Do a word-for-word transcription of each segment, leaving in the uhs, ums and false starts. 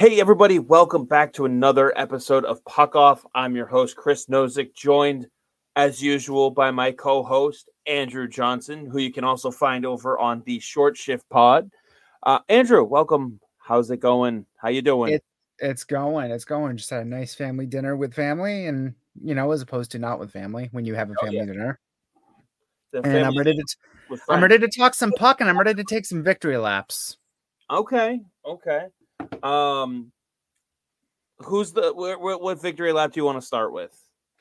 Hey, everybody, welcome back to another episode of Puck Off. I'm your host, Chris Nozick, joined as usual by my co-host, Andrew Johnson, who you can also find over on the Short Shift Pod. Uh, Andrew, welcome. How's it going? How you doing? It, it's going. It's going. Just had a nice family dinner with family, and, you know, as opposed to not with family when you have a Oh, family yeah. dinner. The And family I'm ready to, with I'm friends. ready to talk some puck, and I'm ready to take some victory laps. Okay, okay. Um, who's the wh- wh- what victory lap do you want to start with?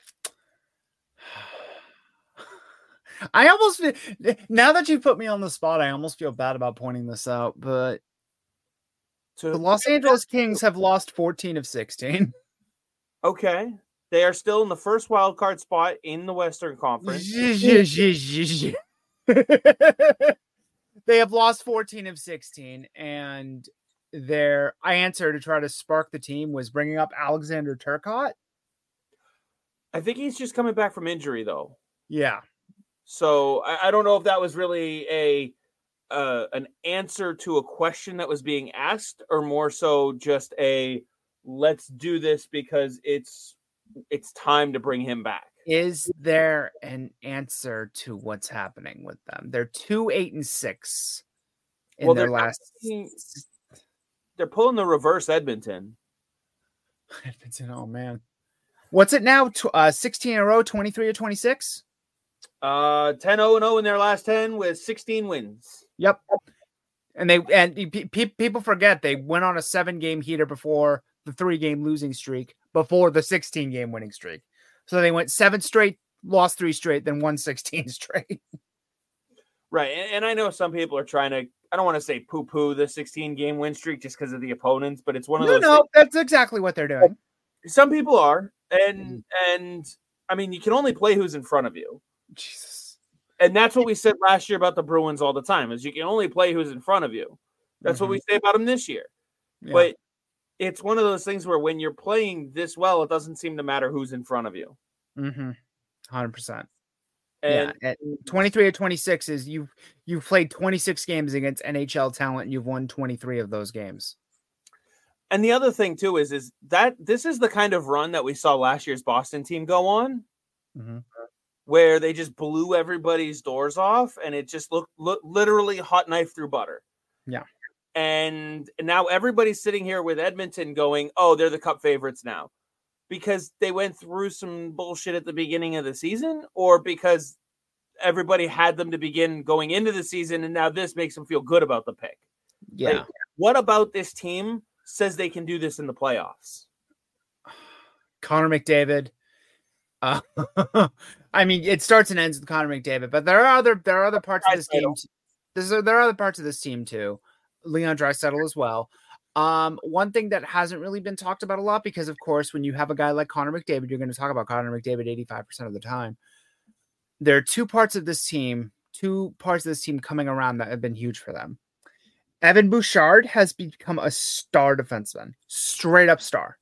I almost feel, now that you put me on the spot, I almost feel bad about pointing this out, but To, the Los Angeles Kings have lost fourteen of sixteen. Okay, they are still in the first wild card spot in the Western Conference. They have lost fourteen of sixteen, and their answer to try to spark the team was bringing up Alexander Turcotte. I think he's just coming back from injury, though. Yeah. So I, I don't know if that was really a uh, an answer to a question that was being asked, or more so just a let's do this because it's it's time to bring him back. Is there an answer to what's happening with them? They're two, eight, and six in Well, their they're last. taking, they're pulling the reverse Edmonton. Edmonton, oh man, what's it now? Uh, sixteen in a row, twenty-three or twenty-six. Uh, ten oh and oh in their last ten with sixteen wins. Yep. And they and pe- people forget they went on a seven game heater before the three game losing streak, before the sixteen game winning streak. So they went seven straight, lost three straight, then won sixteen straight. Right. And, and I know some people are trying to, I don't want to say poo poo the sixteen game win streak just because of the opponents, but it's one of no, those. No, that's exactly what they're doing. Some people are. And, and I mean, you can only play who's in front of you. Jesus. And that's what we said last year about the Bruins all the time, is you can only play who's in front of you. That's mm-hmm. what we say about them this year. Yeah. But it's one of those things where when you're playing this well, it doesn't seem to matter who's in front of you. Mm-hmm. one hundred percent. And yeah, at twenty-three or twenty-six is you've you've played twenty-six games against N H L talent, and you've won twenty-three of those games. And the other thing too is is that this is the kind of run that we saw last year's Boston team go on. Mm-hmm. Where they just blew everybody's doors off, and it just looked look, literally hot knife through butter. Yeah. And now everybody's sitting here with Edmonton going, oh, they're the cup favorites now. Because they went through some bullshit at the beginning of the season, or because everybody had them to begin going into the season, and now this makes them feel good about the pick. Yeah. Like, what about this team says they can do this in the playoffs? Connor McDavid. Uh, I mean, it starts and ends with Connor McDavid, but there are other there are other parts of this team. There's, there are other parts of this team too. Leon Draisaitl as well. Um, one thing that hasn't really been talked about a lot, because of course, when you have a guy like Connor McDavid, you're going to talk about Connor McDavid eighty-five percent of the time. There are two parts of this team, two parts of this team coming around that have been huge for them. Evan Bouchard has become a star defenseman, straight up star.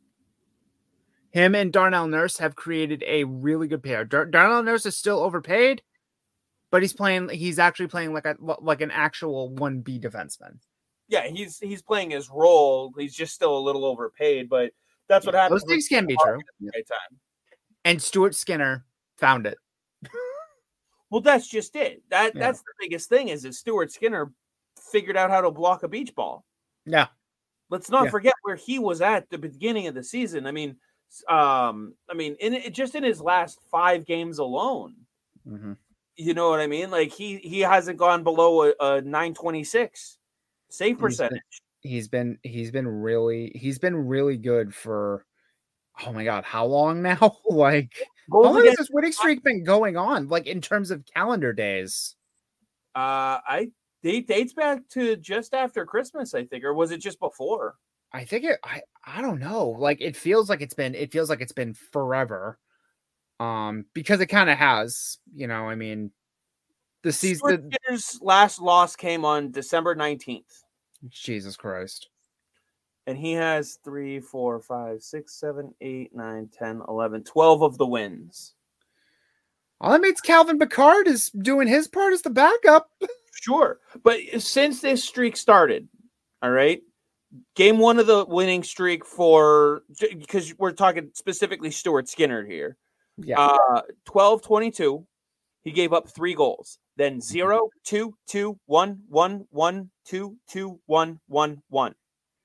Him and Darnell Nurse have created a really good pair. Dar- Darnell Nurse is still overpaid, but he's playing. He's actually playing like a like an actual one B defenseman. Yeah, he's he's playing his role. He's just still a little overpaid, but that's what yeah, happens. Those things can be true. Right time. And Stuart Skinner found it. Well, that's just it. That yeah. That's the biggest thing is that Stuart Skinner figured out how to block a beach ball. Yeah. Let's not yeah. forget where he was at the beginning of the season. I mean. Um, I mean, in it, just in his last five games alone, mm-hmm. you know what I mean? Like he he hasn't gone below a, a nine twenty-six save percentage. He's been, he's been he's been really he's been really good for oh my god, how long now? Like Goals how long against, has this winning streak been going on? Like in terms of calendar days? Uh, I it dates back to just after Christmas, I think, or was it just before? I think it. I I don't know. Like it feels like it's been. It feels like it's been forever. Um, because it kind of has. You know, I mean, the season. Skinner's last loss came on December nineteenth. Jesus Christ. And he has three, four, five, six, seven, eight, nine, ten, eleven, twelve of the wins. All that means Calvin Pickard is doing his part as the backup. Sure, but since this streak started, all right. game one of the winning streak for, because we're talking specifically Stuart Skinner here. Yeah. Uh, twelve twenty-two. He gave up three goals. Then zero, two, two, one, one, one, two, two, one, one, one.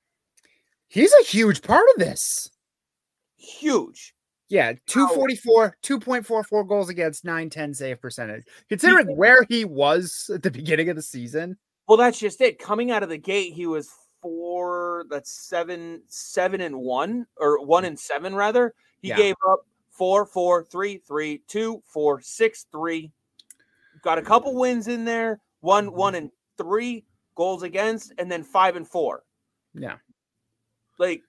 He's a huge part of this. Huge. Yeah, two forty-four, two point four four goals against, nine ten save percentage. Considering where he was at the beginning of the season. Well, that's just it. Coming out of the gate, he was four, that's seven, seven and one, or one and seven, rather. He Yeah. gave up four, four, three, three, two, four, six, three. Got a couple wins in there. One, one and three goals against, and then five and four. Yeah. Like,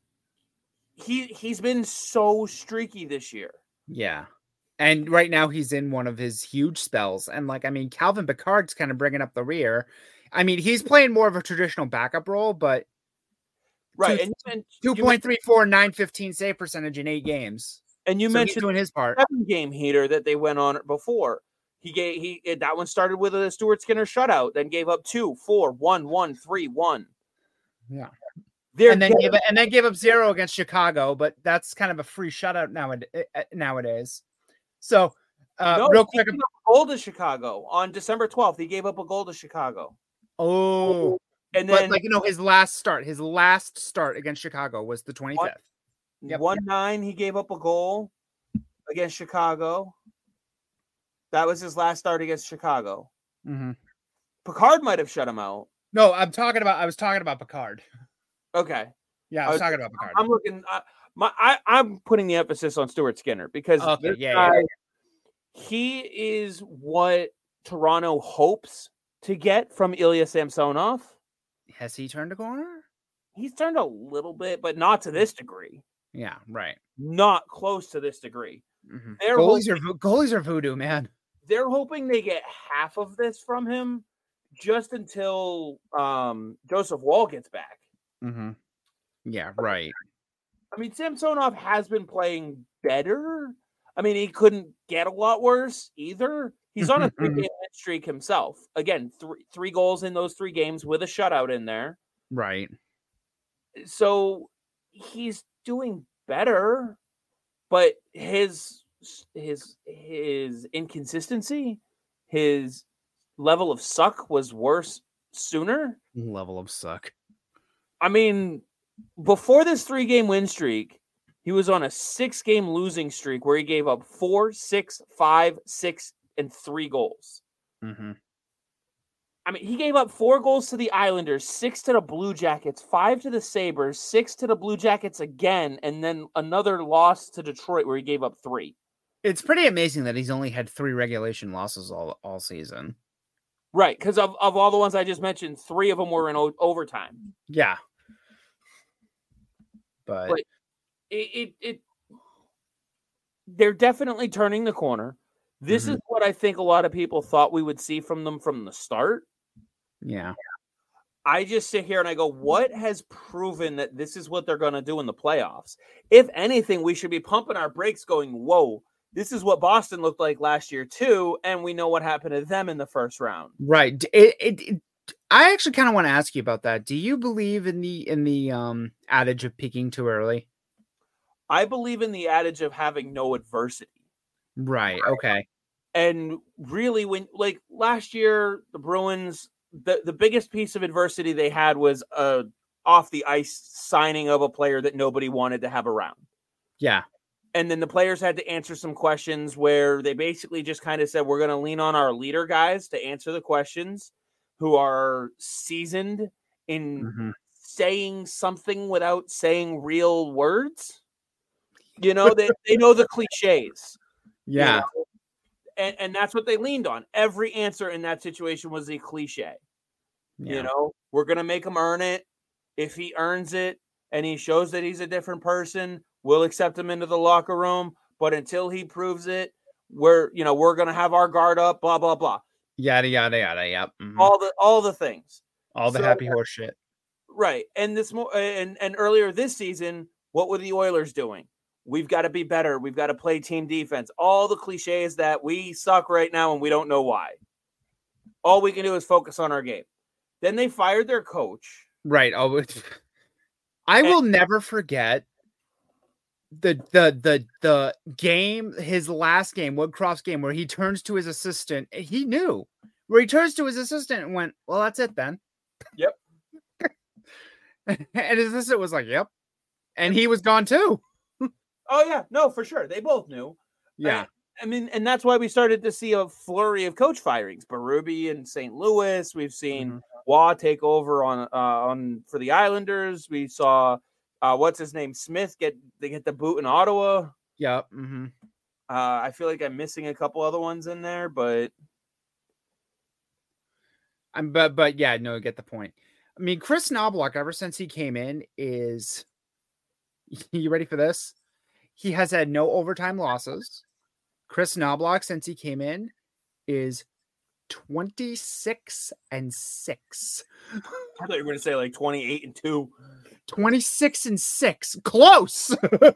he he's been so streaky this year. Yeah. And right now he's in one of his huge spells. And like, I mean, Calvin Pickard's kind of bringing up the rear. I mean, he's playing more of a traditional backup role, but right. Two, and, and two point three four, nine fifteen save percentage in eight games. And you so mentioned he's doing his part. Seven game heater that they went on before. He gave he that one started with a Stuart Skinner shutout, then gave up two, four, one, one, three, one. Yeah. They're and then getting, give and then give up zero against Chicago, but that's kind of a free shutout nowadays. nowadays. So, uh, no, real quick, he gave up a goal to Chicago on December twelfth. He gave up a goal to Chicago. Oh, and then but like you know, his last start, his last start against Chicago was the twenty-fifth. Yep. One nine, he gave up a goal against Chicago. That was his last start against Chicago. Mm-hmm. Pickard might have shut him out. No, I'm talking about. I was talking about Pickard. Okay. Yeah, I was, I was talking about Pickard. I'm looking. Uh, my, I, I'm putting the emphasis on Stuart Skinner because okay, this yeah, guy, yeah. he is what Toronto hopes to get from Ilya Samsonov. Has he turned a corner? He's turned a little bit, but not to this degree. Yeah, right. Not close to this degree. Mm-hmm. They're goalies hoping, are goalies are voodoo, man. They're hoping they get half of this from him, just until um, Joseph Wall gets back. Mm-hmm. Yeah, right. I mean, Samsonov has been playing better. I mean, he couldn't get a lot worse either. He's on a three-game win streak himself. Again, three three goals in those three games with a shutout in there. Right. So he's doing better, but his his his inconsistency, his level of suck was worse sooner. Level of suck. I mean, before this three-game win streak, he was on a six-game losing streak where he gave up four, six, five, six, and three goals. Mm-hmm. I mean, he gave up four goals to the Islanders, six to the Blue Jackets, five to the Sabres, six to the Blue Jackets again, and then another loss to Detroit where he gave up three. It's pretty amazing that he's only had three regulation losses all, all season. Right, because of, of all the ones I just mentioned, three of them were in o- overtime. Yeah. But, but it, it, it, they're definitely turning the corner. This mm-hmm. is what I think a lot of people thought we would see from them from the start. Yeah. I just sit here and I go, what has proven that this is what they're going to do in the playoffs? If anything, we should be pumping our brakes going, whoa, this is what Boston looked like last year too. And we know what happened to them in the first round. Right. It, it, it, I actually kind of want to ask you about that. Do you believe in the, in the um, adage of peaking too early? I believe in the adage of having no adversity. Right. Okay. And really, when like last year, the Bruins, the, the biggest piece of adversity they had was a off the ice signing of a player that nobody wanted to have around. Yeah. And then the players had to answer some questions where they basically just kind of said, we're going to lean on our leader guys to answer the questions who are seasoned in mm-hmm. saying something without saying real words. You know, they, they know the cliches. Yeah. You know? And, and that's what they leaned on. Every answer in that situation was a cliche. Yeah. You know, we're going to make him earn it. If he earns it and he shows that he's a different person, we'll accept him into the locker room. But until he proves it, we're, you know, we're going to have our guard up, blah, blah, blah. Yada, yada, yada. Yep. Mm-hmm. All the, all the things. All the so, happy horse shit. Right. And this more, and, and earlier this season, what were the Oilers doing? We've got to be better. We've got to play team defense. All the cliches that we suck right now and we don't know why. All we can do is focus on our game. Then they fired their coach. Right. Oh, I and- will never forget the the the the game, his last game, Woodcroft's game, where he turns to his assistant. He knew where he turns to his assistant and went, "Well, that's it then." Yep. And his assistant was like, "Yep," and he was gone too. Oh yeah, no, for sure. They both knew. Yeah. I, I mean, and that's why we started to see a flurry of coach firings. Berube in Saint Louis. We've seen mm-hmm. Waugh take over on uh, on for the Islanders. We saw uh, what's his name Smith get they get the boot in Ottawa. Yeah. Mm-hmm. Uh, I feel like I'm missing a couple other ones in there, but I'm but but yeah, no, I get the point. I mean, Chris Knoblauch, ever since he came in, is you ready for this? He has had no overtime losses. Chris Knoblauch, since he came in, is twenty-six and six. I thought you were going to say like twenty-eight and two. twenty-six and six. Close.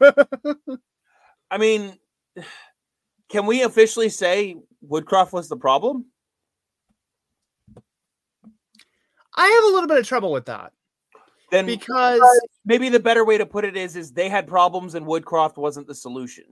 I mean, can we officially say Woodcroft was the problem? I have a little bit of trouble with that. Then because maybe the better way to put it is, is they had problems and Woodcroft wasn't the solution.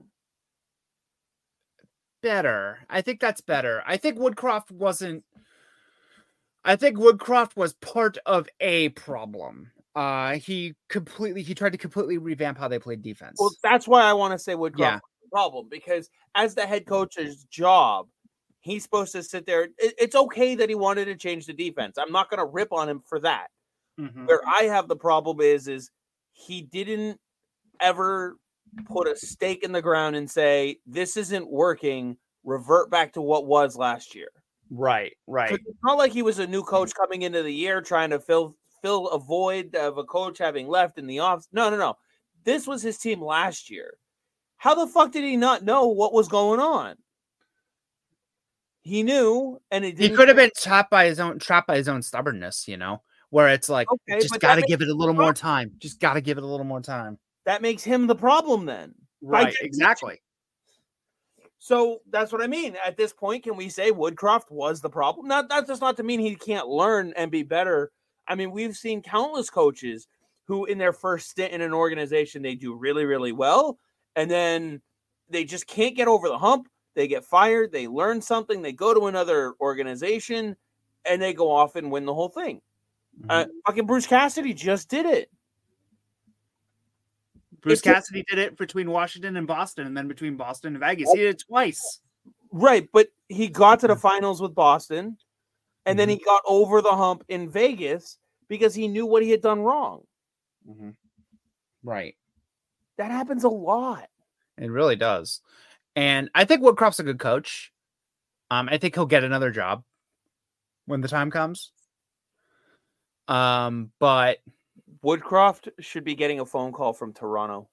Better. I think that's better. I think Woodcroft wasn't. I think Woodcroft was part of a problem. Uh, he completely, he tried to completely revamp how they played defense. Well, that's why I want to say Woodcroft yeah. was the problem, because as the head coach's job, he's supposed to sit there. It, it's okay that he wanted to change the defense. I'm not going to rip on him for that. Mm-hmm. Where I have the problem is, is he didn't ever put a stake in the ground and say, this isn't working, revert back to what was last year. Right, right. It's not like he was a new coach coming into the year trying to fill fill a void of a coach having left in the off. No, no, no. This was his team last year. How the fuck did he not know what was going on? He knew, and it he could have been trapped by his own trapped by his own stubbornness, you know, where it's like, okay, just got to give it a little more time. Just got to give it a little more time. That makes him the problem then. Right, exactly. So that's what I mean. At this point, can we say Woodcroft was the problem? Not that's just not to mean he can't learn and be better. I mean, we've seen countless coaches who in their first stint in an organization, they do really, really well. And then they just can't get over the hump. They get fired. They learn something. They go to another organization and they go off and win the whole thing. Mm-hmm. Uh, fucking Bruce Cassidy just did it. Bruce it's Cassidy did it between Washington and Boston, and then between Boston and Vegas. He did it twice. Right, but he got to the finals with Boston, and mm-hmm. then he got over the hump in Vegas because he knew what he had done wrong. Mm-hmm. Right. That happens a lot. It really does. And I think Woodcroft's a good coach. Um, I think he'll get another job when the time comes. Um, but Woodcroft should be getting a phone call from Toronto.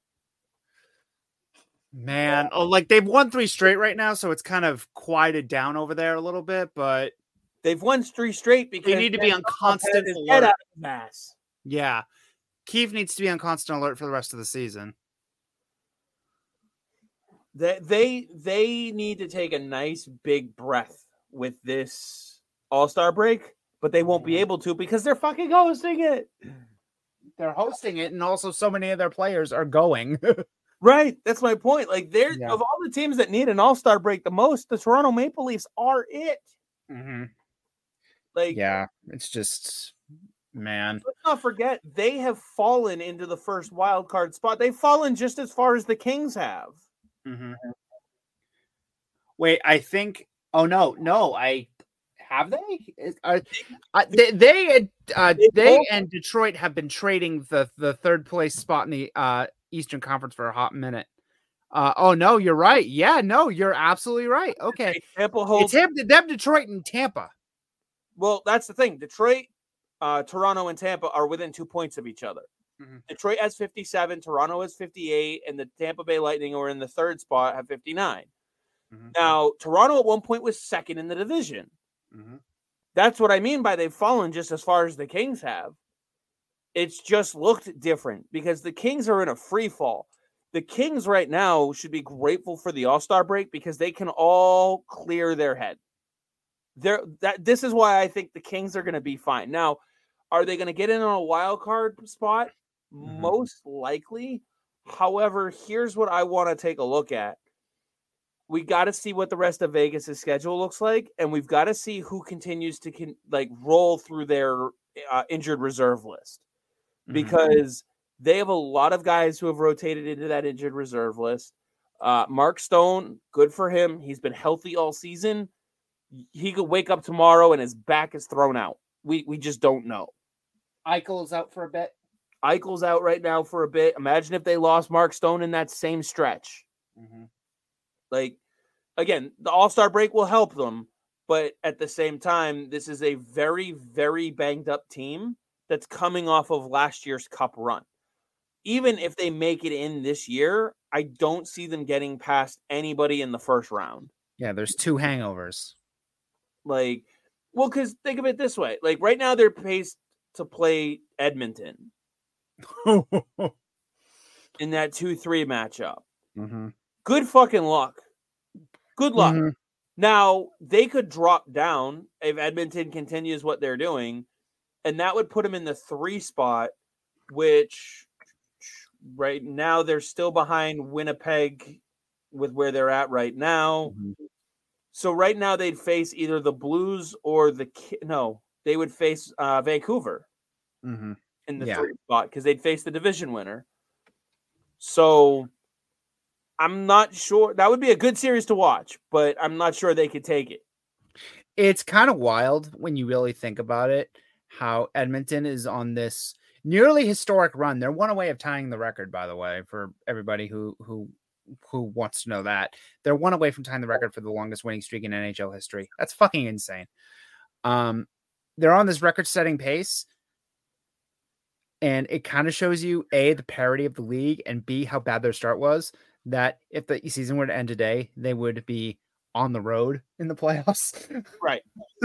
Man, oh, like they've won three straight right now, so it's kind of quieted down over there a little bit, but they've won three straight because they need to be on constant alert. Mass. Yeah. Keefe needs to be on constant alert for the rest of the season. They they they need to take a nice big breath with this All-Star break, but they won't be able to because they're fucking hosting it. They're hosting it, and also so many of their players are going. Right. That's my point. Like, they're yeah. of all the teams that need an all-star break the most, the Toronto Maple Leafs are it. Mm-hmm. Like, yeah, it's just, man. Let's not forget, they have fallen into the first wild card spot. They've fallen just as far as the Kings have. Mm-hmm. Wait, I think, oh, no, no, I, have they? Uh, uh, they they, uh, they and Detroit have been trading the, the third place spot in the uh, Eastern Conference for a hot minute. Uh, oh, no, you're right. Yeah, no, you're absolutely right. Okay. Tampa holds... It's him, them, Detroit, and Tampa. Well, that's the thing. Detroit, uh, Toronto, and Tampa are within two points of each other. Mm-hmm. Detroit has fifty-seven, Toronto has fifty-eight, and the Tampa Bay Lightning, who are in the third spot, have fifty-nine. Mm-hmm. Now, Toronto at one point was second in the division. Mm-hmm. That's what I mean by they've fallen just as far as the Kings have. It's just looked different because the Kings are in a free fall. The Kings right now should be grateful for the All-Star break because they can all clear their head. They're, that this is why I think the Kings are going to be fine. Now, are they going to get in on a wild card spot? Mm-hmm. Most likely. However, here's what I want to take a look at. We got to see what the rest of Vegas' schedule looks like, and we've got to see who continues to con- like roll through their uh, injured reserve list, because mm-hmm. they have a lot of guys who have rotated into that injured reserve list. Uh, Mark Stone, good for him. He's been healthy all season. He could wake up tomorrow and his back is thrown out. We we just don't know. Eichel's out for a bit. Eichel's out right now for a bit. Imagine if they lost Mark Stone in that same stretch. Mm-hmm. Like, again, the All-Star break will help them, but at the same time, this is a very, very banged-up team that's coming off of last year's Cup run. Even if they make it in this year, I don't see them getting past anybody in the first round. Yeah, there's two hangovers. Like, well, because think of it this way. Like, right now, they're paced to play Edmonton in that two three matchup. Mm-hmm. Good fucking luck. Good luck. Mm-hmm. Now, they could drop down if Edmonton continues what they're doing, and that would put them in the three spot, which right now they're still behind Winnipeg with where they're at right now. Mm-hmm. So right now they'd face either the Blues or the no, they would face uh, Vancouver mm-hmm. in the yeah. three spot because they'd face the division winner. So I'm not sure. That would be a good series to watch, but I'm not sure they could take it. It's kind of wild when you really think about it, how Edmonton is on this nearly historic run. They're one away of tying the record, by the way, for everybody who who who wants to know that. They're one away from tying the record for the longest winning streak in N H L history. That's fucking insane. Um, they're on this record-setting pace, and it kind of shows you, A, the parity of the league, and B, how bad their start was, that if the season were to end today, they would be on the road in the playoffs. Right.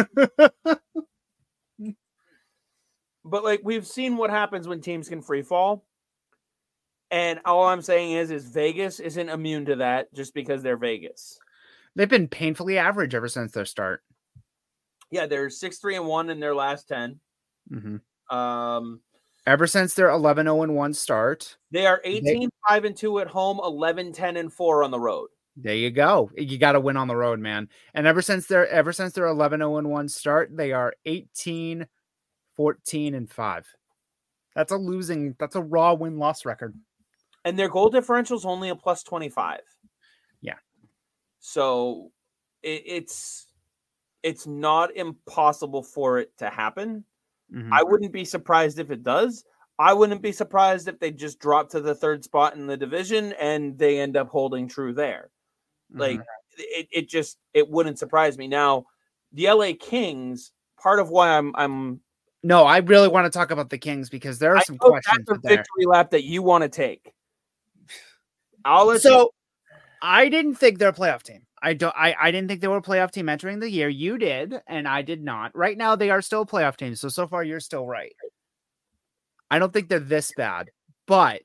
But, like, we've seen what happens when teams can free fall. And all I'm saying is, is Vegas isn't immune to that just because they're Vegas. They've been painfully average ever since their start. Yeah, they're six three and one in their last ten. Mm-hmm. Um, ever since their eleven oh and one start. They are eighteen five and two at home, eleven ten and four on the road. There you go. You got to win on the road, man. And ever since their ever since their eleven oh and one start, they are eighteen fourteen and five. That's a losing, that's a raw win-loss record. And their goal differential is only a plus twenty-five. Yeah. So it, it's it's not impossible for it to happen. Mm-hmm. I wouldn't be surprised if it does. I wouldn't be surprised if they just drop to the third spot in the division and they end up holding true there. Mm-hmm. Like it, it just it wouldn't surprise me. Now, the L A Kings, part of why I'm I'm No, I really want to talk about the Kings because there are I some questions that's a there. Victory lap that you want to take. I'll let so you... I didn't think they're a playoff team. I don't I, I didn't think they were a playoff team entering the year. You did, and I did not. Right now they are still a playoff team. So so far you're still right. I don't think they're this bad. But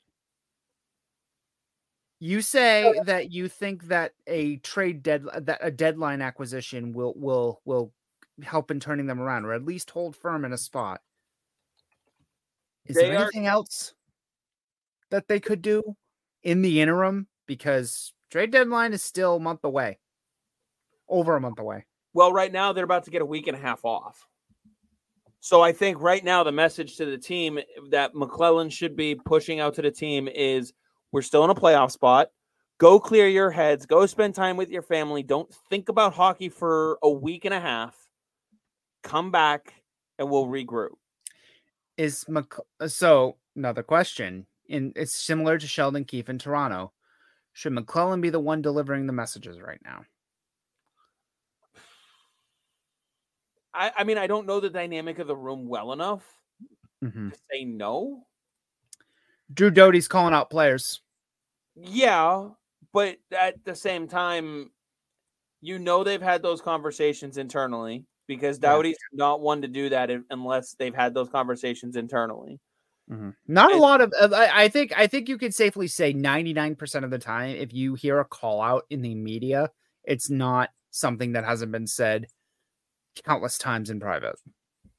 you say that you think that a trade dead that a deadline acquisition will will will help in turning them around, or at least hold firm in a spot. Is they there anything are... else that they could do in the interim? Because trade deadline is still a month away. Over a month away. Well, right now they're about to get a week and a half off. So I think right now the message to the team that McClellan should be pushing out to the team is we're still in a playoff spot. Go clear your heads. Go spend time with your family. Don't think about hockey for a week and a half. Come back and we'll regroup. Is Mc... So another question. In it's similar to Sheldon Keefe in Toronto. Should McClellan be the one delivering the messages right now? I, I mean, I don't know the dynamic of the room well enough mm-hmm. to say no. Drew Doty's calling out players. Yeah, but at the same time, you know they've had those conversations internally because Doughty's yeah. not one to do that unless they've had those conversations internally. Mm-hmm. Not and, a lot of, I think, I think you could safely say ninety-nine percent of the time, if you hear a call out in the media, it's not something that hasn't been said countless times in private.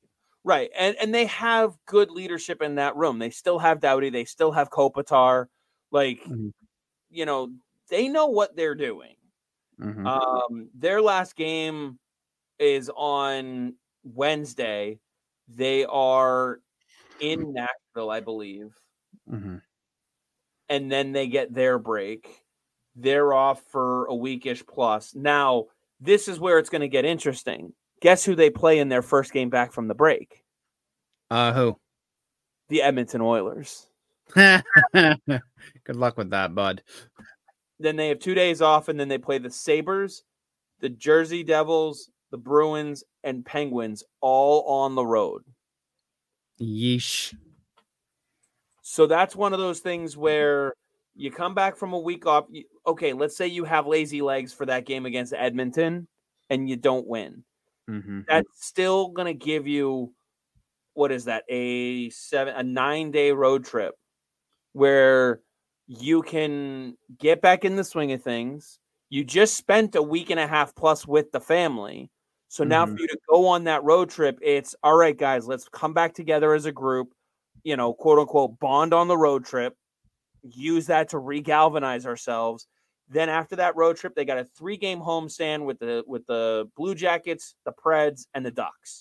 Right. And and they have good leadership in that room. They still have Doughty. They still have Kopitar. Like, mm-hmm. you know, they know what they're doing. Mm-hmm. Um, their last game is on Wednesday. They are in Nashville, I believe. Mm-hmm. And then they get their break. They're off for a weekish plus. Now, this is where it's going to get interesting. Guess who they play in their first game back from the break? Uh, who? The Edmonton Oilers. Good luck with that, bud. Then they have two days off, and then they play the Sabres, the Jersey Devils, the Bruins, and Penguins all on the road. Yeesh. So that's one of those things where you come back from a week off. Okay, let's say you have lazy legs for that game against Edmonton, and you don't win. Mm-hmm. That's still going to give you, what is that, a seven, a nine-day road trip where you can get back in the swing of things. You just spent a week and a half plus with the family. So now mm-hmm. for you to go on that road trip, it's, all right, guys, let's come back together as a group, you know, quote unquote, bond on the road trip, use that to regalvanize ourselves. Then after that road trip, they got a three-game homestand with the with the Blue Jackets, the Preds, and the Ducks.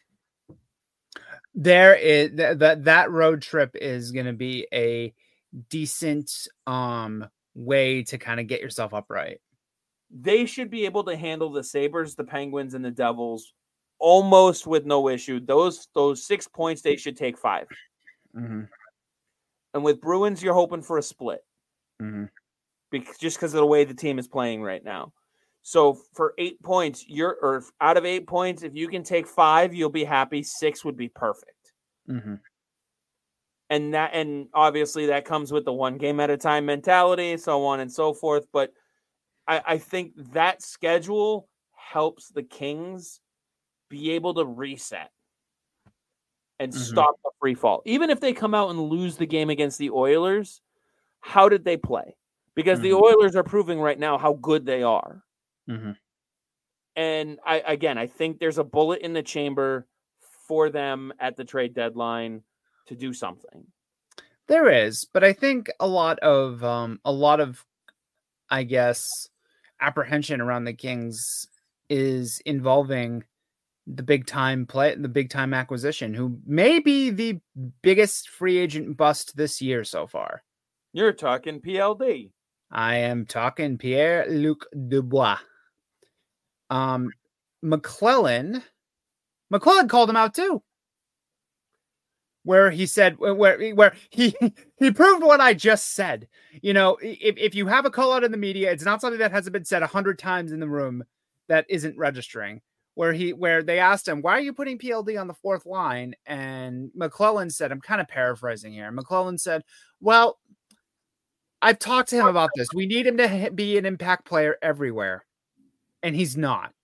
There is that that, that road trip is going to be a decent um way to kind of get yourself upright. They should be able to handle the Sabres, the Penguins, and the Devils almost with no issue. Those those six points, they should take five. Mm-hmm. And with Bruins, you're hoping for a split. Mm-hmm. Because, just because of the way the team is playing right now. So for eight points, you're or out of eight points, if you can take five, you'll be happy. Six would be perfect. Mm-hmm. And that, and obviously that comes with the one game at a time mentality, so on and so forth. But I, I think that schedule helps the Kings be able to reset and mm-hmm. stop the free fall. Even if they come out and lose the game against the Oilers, how did they play? Because mm-hmm. the Oilers are proving right now how good they are. Mm-hmm. And I, again, I think there's a bullet in the chamber for them at the trade deadline to do something. There is, but I think a lot of, um, a lot of, I guess, apprehension around the Kings is involving the big time play, the big time acquisition, who may be the biggest free agent bust this year so far. You're talking P L D. I am talking Pierre-Luc Dubois. Um, McClellan, McClellan called him out too. Where he said, where where he he proved what I just said. You know, if, if you have a call out in the media, it's not something that hasn't been said a hundred times in the room that isn't registering. Where he where they asked him, why are you putting P L D on the fourth line? And McClellan said, I'm kind of paraphrasing here. McClellan said, well, I've talked to him about this. We need him to be an impact player everywhere. And he's not.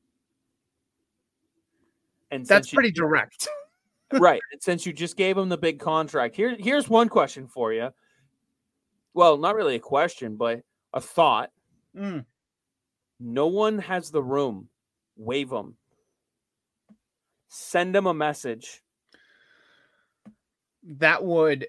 And that's pretty you, direct. Right. And since you just gave him the big contract, here, here's one question for you. Well, not really a question, but a thought. Mm. No one has the room. Wave him. Send him a message. That would...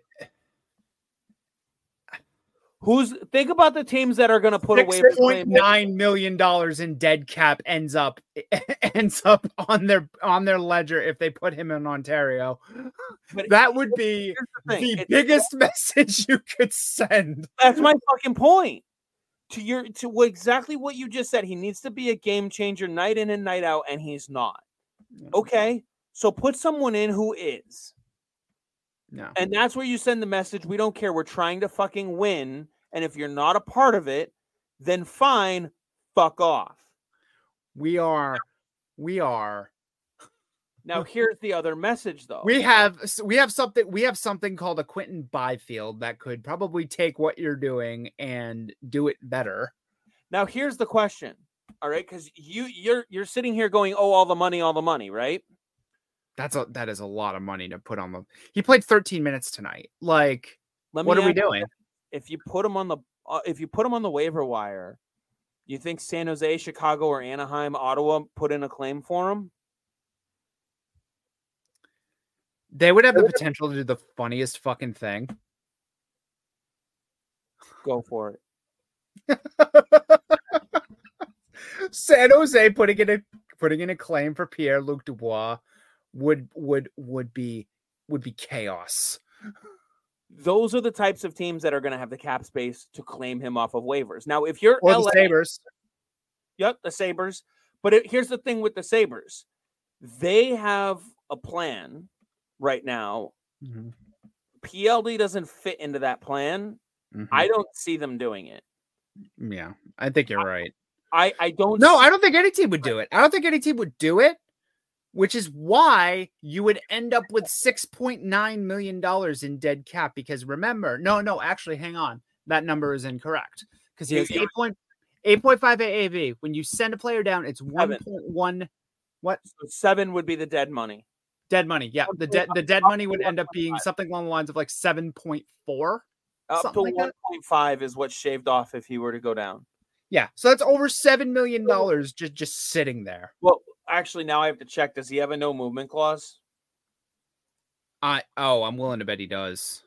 Who's think about the teams that are going to put away six point nine million dollars in dead cap ends up ends up on their on their ledger if they put him in Ontario. But that would be the, the biggest message you could send. That's my fucking point. To your to exactly what you just said. He needs to be a game changer night in and night out, and he's not. Okay, so put someone in who is. No. And that's where you send the message. We don't care. We're trying to fucking win. And if you're not a part of it, then fine, fuck off. We are, we are. Now here's the other message though. We have, we have something, we have something called a Quentin Byfield that could probably take what you're doing and do it better. Now here's the question. All right. Cause you, you're, you're sitting here going, oh, all the money, all the money, right? That's a that is a lot of money to put on them. He played thirteen minutes tonight. Like, what are we doing? If you put him on the uh, if you put him on the waiver wire, you think San Jose, Chicago, or Anaheim, Ottawa put in a claim for him? They would have the potential to do the funniest fucking thing. Go for it. San Jose putting in a putting in a claim for Pierre-Luc Dubois would would would be would be chaos. Those are the types of teams that are going to have the cap space to claim him off of waivers. Now, if you're or L A, the Sabres, yep, the Sabres. But it, here's the thing with the Sabres: they have a plan right now. mm-hmm. P L D doesn't fit into that plan. Mm-hmm. I don't see them doing it. Yeah, I think you're right. I, I don't. No, I don't think any team would do it. I don't think any team would do it, which is why you would end up with six point nine million dollars in dead cap. Because remember, no, no, actually, hang on. That number is incorrect because he has eight point five A A V. When you send a player down, it's one point one. What? So seven would be the dead money. Dead money, yeah. The dead the dead money would end up being something along the lines of like seven point four. Up to like one point five is what's shaved off if he were to go down. Yeah, so that's over seven million dollars just, just sitting there. Well, actually, now I have to check. Does he have a no movement clause? I Oh, I'm willing to bet he does.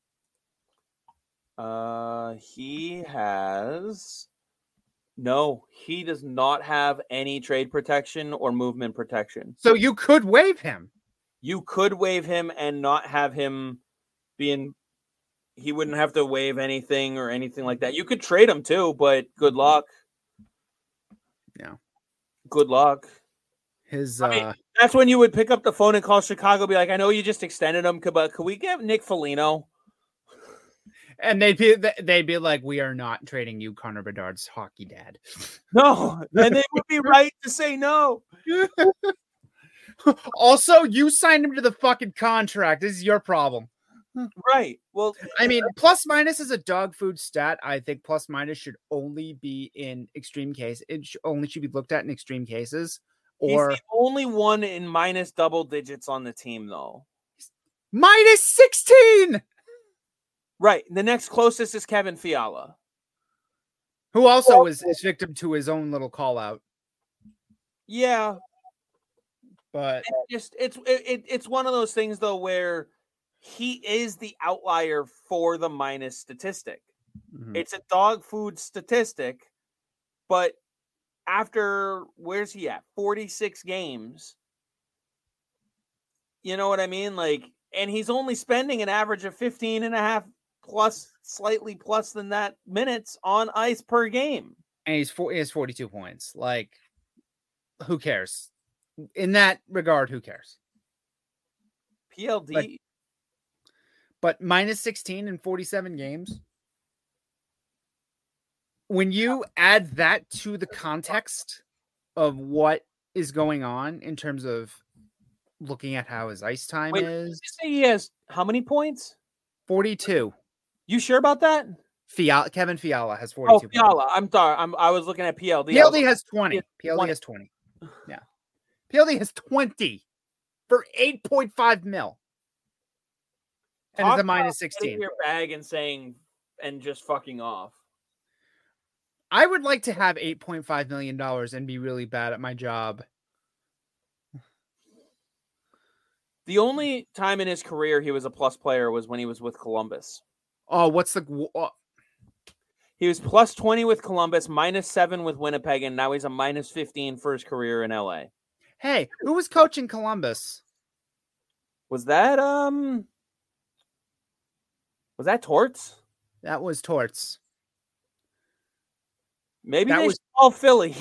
Uh, he has... No, he does not have any trade protection or movement protection. So you could waive him. You could waive him and not have him being... He wouldn't have to waive anything or anything like that. You could trade him too, but good luck. Yeah. Good luck. His uh I mean, that's when you would pick up the phone and call Chicago, be like, I know you just extended him, but could we get Nick Foligno? And they'd be they'd be like, we are not trading you, Connor Bedard's hockey dad. No, and they would be right to say no. Also, you signed him to the fucking contract. This is your problem. Right. Well, I mean, plus minus is a dog food stat. I think plus minus should only be in extreme case. It sh- only should be looked at in extreme cases. Or he's the only one in minus double digits on the team, though. Minus sixteen. Right. The next closest is Kevin Fiala, who also well, is, is victim to his own little call out. Yeah, but it's just it's it, it's one of those things though where he is the outlier for the minus statistic. Mm-hmm. It's a dog food statistic, but after, where's he at? forty-six games. You know what I mean? Like, and he's only spending an average of fifteen and a half plus, slightly plus than that minutes on ice per game. And he's four, he has forty-two points. Like, who cares? In that regard, who cares? P L D. Like, but minus sixteen in forty-seven games. When you add that to the context of what is going on in terms of looking at how his ice time Wait, is. Did you say he has how many points? forty-two. You sure about that? Fiala, Kevin Fiala has forty-two. Oh, Fiala. Points. I'm sorry. I'm, I was looking at P L D. P L D has twenty. P L D has twenty. Yeah. P L D has twenty for eight point five mil. And Talk it's a minus sixteen. Your bag and saying and just fucking off. I would like to have eight point five million dollars and be really bad at my job. The only time in his career he was a plus player was when he was with Columbus. Oh, what's the... Oh. He was plus twenty with Columbus, minus seven with Winnipeg, and now he's a minus fifteen for his career in L A. Hey, who was coaching Columbus? Was that, um... Was that Torts? That was Torts. Maybe that they was all Philly.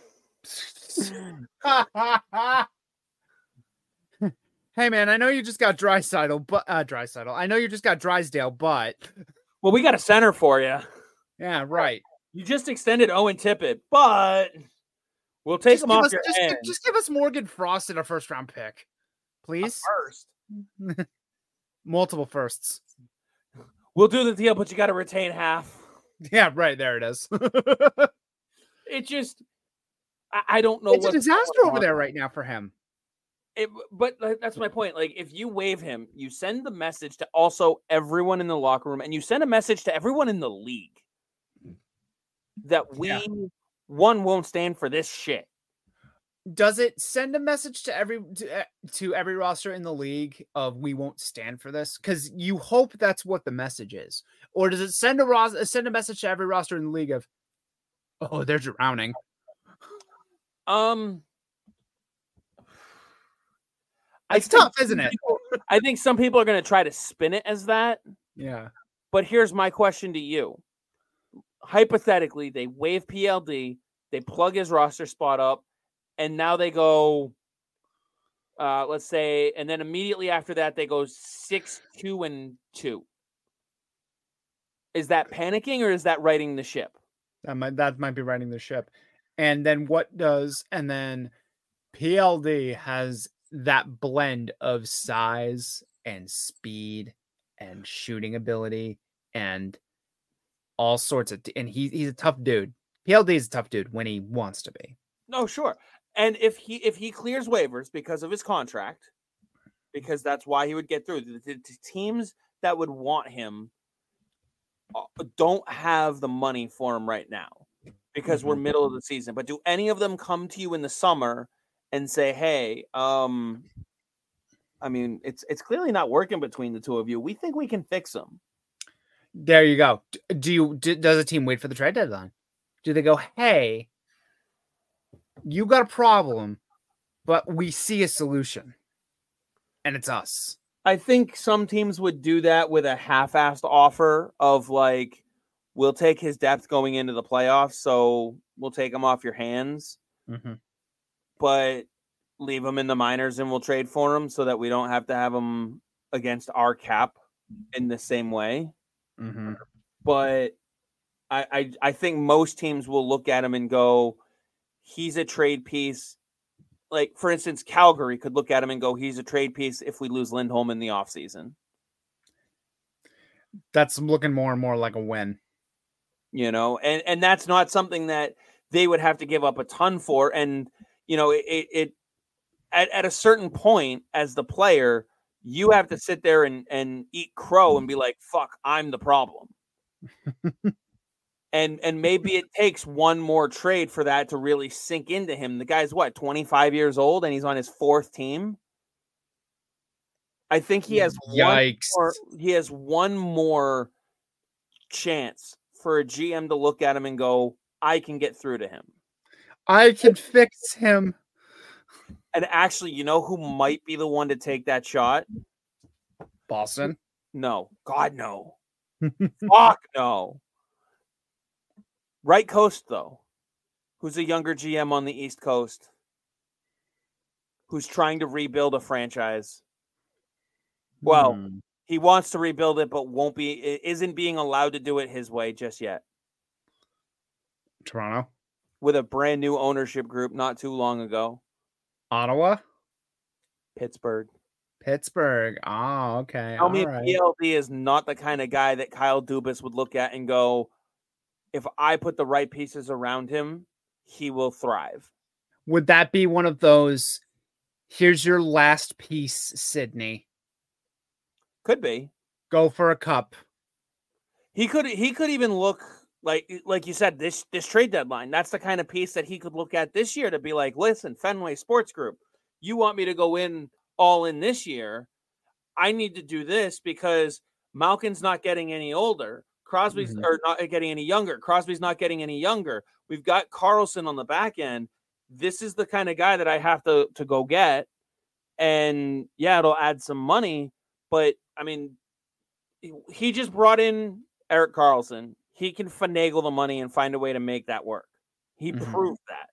Hey man, I know you just got Draisaitl, but uh, Draisaitl. I know you just got Drysdale, but well, we got a center for you. Yeah, right. You just extended Owen Tippett, but we'll take just him off us, your just, hands. Just give us Morgan Frost in a first round pick, please. A first, multiple firsts. We'll do the deal, but you got to retain half. Yeah, right. There it is. It just, I, I don't know. It's a disaster over there right now for him. It, but that's my point. Like, if you waive him, you send the message to also everyone in the locker room, and you send a message to everyone in the league that we, yeah. one, won't stand for this shit. does it send a message to every to, to every roster in the league of we won't stand for this? Because you hope that's what the message is, or does it send a ros- send a message to every roster in the league of, oh, they're drowning? Um, it's tough, isn't it? People, I think some people are going to try to spin it as that. Yeah. But here's my question to you. Hypothetically, they waive P L D, they plug his roster spot up, and now they go, uh, let's say, and then immediately after that, they go six, two, and two. Is that panicking or is that righting the ship? That might that might be righting the ship. And then what does and then P L D has that blend of size and speed and shooting ability and all sorts of and he he's a tough dude. P L D is a tough dude when he wants to be. No, sure. And if he if he clears waivers because of his contract, because that's why he would get through, the, the, the teams that would want him don't have the money for him right now because mm-hmm. we're middle of the season. But do any of them come to you in the summer and say, hey, um, I mean, it's it's clearly not working between the two of you. We think we can fix them. There you go. Do you do, does a team wait for the trade deadline? Do they go, hey, you got a problem, but we see a solution, and it's us? I think some teams would do that with a half-assed offer of like, we'll take his depth going into the playoffs, so we'll take him off your hands, mm-hmm. but leave him in the minors and we'll trade for him so that we don't have to have him against our cap in the same way. Mm-hmm. But I, I I think most teams will look at him and go, he's a trade piece. Like, for instance, Calgary could look at him and go, he's a trade piece if we lose Lindholm in the offseason. That's looking more and more like a win. You know, and, and that's not something that they would have to give up a ton for. And, you know, it, it at, at a certain point as the player, you have to sit there and, and eat crow and be like, fuck, I'm the problem. And and maybe it takes one more trade for that to really sink into him. The guy's, what, twenty-five years old, and he's on his fourth team? I think he has Yikes. one more, he has one more chance for a G M to look at him and go, I can get through to him. I can fix him. And actually, you know who might be the one to take that shot? Boston? No. God, no. Fuck, no. Right Coast, though. Who's a younger G M on the East Coast? Who's trying to rebuild a franchise? Well, hmm. he wants to rebuild it, but won't be, isn't being allowed to do it his way just yet. Toronto? With a brand new ownership group not too long ago. Ottawa? Pittsburgh. Pittsburgh. Oh, okay. Tell me right. if P L D is not the kind of guy that Kyle Dubas would look at and go, if I put the right pieces around him, he will thrive. Would that be one of those, here's your last piece, Sydney? Could be. Go for a cup. He could he could even look like like you said, this this trade deadline. That's the kind of piece that he could look at this year to be like, listen, Fenway Sports Group, you want me to go in all in this year? I need to do this because Malkin's not getting any older. Crosby's mm-hmm. or not getting any younger. Crosby's not getting any younger. We've got Carlson on the back end. This is the kind of guy that I have to, to go get. And yeah, it'll add some money. But I mean, he just brought in Erik Karlsson. He can finagle the money and find a way to make that work. He mm-hmm. proved that.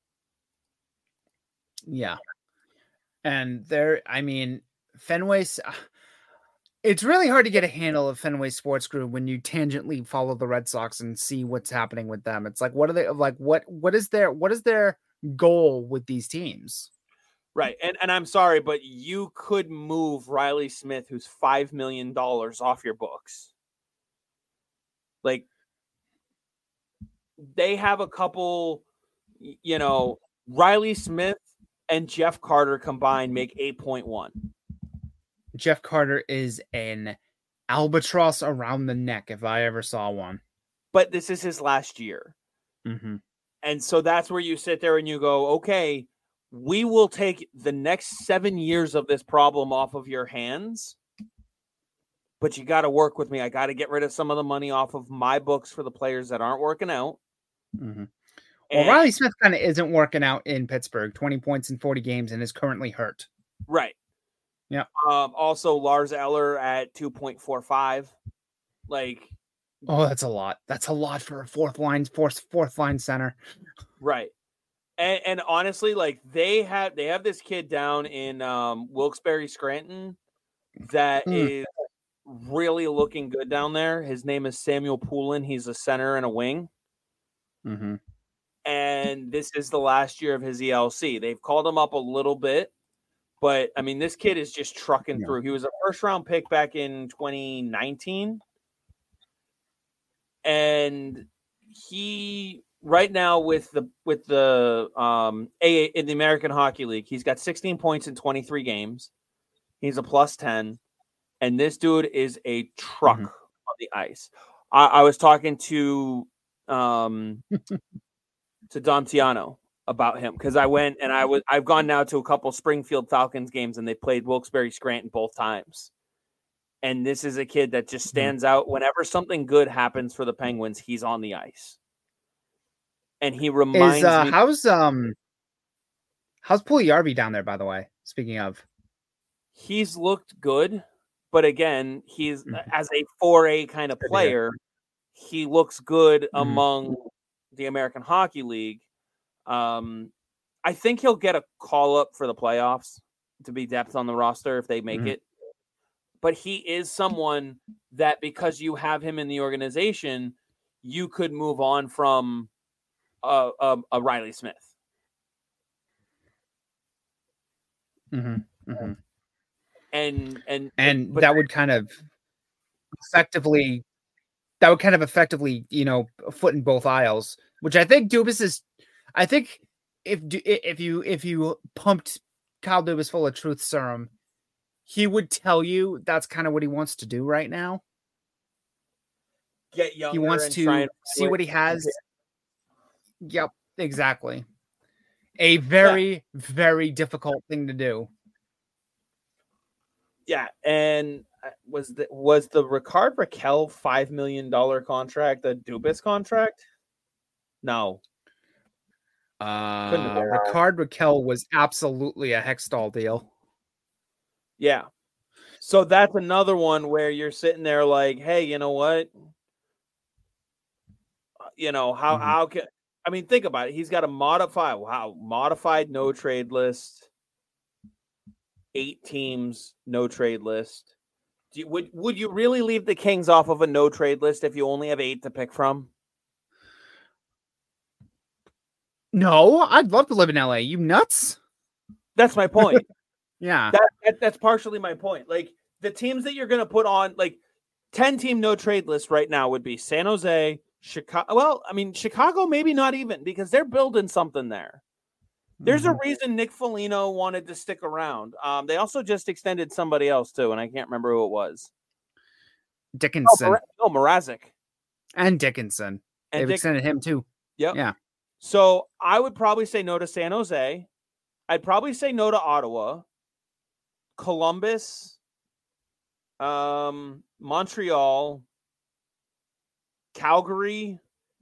Yeah. And there, I mean, Fenway's. It's really hard to get a handle of Fenway Sports Group when you tangentially follow the Red Sox and see what's happening with them. It's like, what are they like? What, what is their, what is their goal with these teams? Right. And and I'm sorry, but you could move Riley Smith, who's five million dollars off your books. Like, they have a couple, you know, Riley Smith and Jeff Carter combined make eight point one. Jeff Carter is an albatross around the neck if I ever saw one. But this is his last year. Mm-hmm. And so that's where you sit there and you go, okay, we will take the next seven years of this problem off of your hands, but you got to work with me. I got to get rid of some of the money off of my books for the players that aren't working out. Mm-hmm. Well, Riley Smith kind of isn't working out in Pittsburgh. twenty points in forty games and is currently hurt. Right. Yeah. Um, also, Lars Eller at two point four five. Like, oh, that's a lot. That's a lot for a fourth line, fourth fourth line center. Right. And, and honestly, like they have they have this kid down in um, Wilkes-Barre Scranton that mm. is really looking good down there. His name is Samuel Poulin. He's a center and a wing. Mm-hmm. And this is the last year of his E L C. They've called him up a little bit, but I mean, this kid is just trucking yeah. through. He was a first round pick back in twenty nineteen. And he right now with the with the um A in the American Hockey League, he's got sixteen points in twenty-three games. He's a plus ten, and this dude is a truck mm-hmm. on the ice. I, I was talking to um to Dom Tiano about him because I went and I was I've gone now to a couple Springfield Falcons games and they played Wilkes-Barre Scranton both times. And this is a kid that just stands out. Whenever something good happens for the Penguins, he's on the ice. And he reminds is, uh, me. How's um, how's Puljujarvi down there, by the way? Speaking of, he's looked good, but again, he's mm-hmm. as a four A kind of player. He looks good mm-hmm. among the American Hockey League. Um, I think he'll get a call up for the playoffs to be depth on the roster if they make mm-hmm. it. But he is someone that because you have him in the organization, you could move on from a, a, a Riley Smith. Mm-hmm. Mm-hmm. And and and but, that would kind of effectively, that would kind of effectively, you know, foot in both aisles. Which I think Dubas is. I think if if you if you pumped Kyle Dubas full of truth serum, he would tell you that's kind of what he wants to do right now. Get younger. He wants and to try and see what he has. Yep, exactly. A very, yeah. very difficult thing to do. Yeah, and was the was the Rickard Rakell five million dollar contract the Dubas contract? No. Uh, Rickard Rakell was absolutely a Hextall deal. Yeah. So that's another one where you're sitting there like, hey, you know what? You know, how mm-hmm. how can I mean think about it. He's got a modified wow, modified no trade list. Eight teams, no trade list. Do you, would would you really leave the Kings off of a no trade list if you only have eight to pick from? No, I'd love to live in L A. You nuts? That's my point. yeah, that, that that's partially my point. Like the teams that you're going to put on, like ten team no trade list right now would be San Jose, Chicago. Well, I mean Chicago, maybe not even because they're building something there. There's a reason Nick Foligno wanted to stick around. Um, they also just extended somebody else too, and I can't remember who it was. Dickinson. Oh, Mar- oh Mrazek. And Dickinson. And They've Dick- extended him too. Yep. Yeah. So I would probably say no to San Jose. I'd probably say no to Ottawa, Columbus, um, Montreal, Calgary,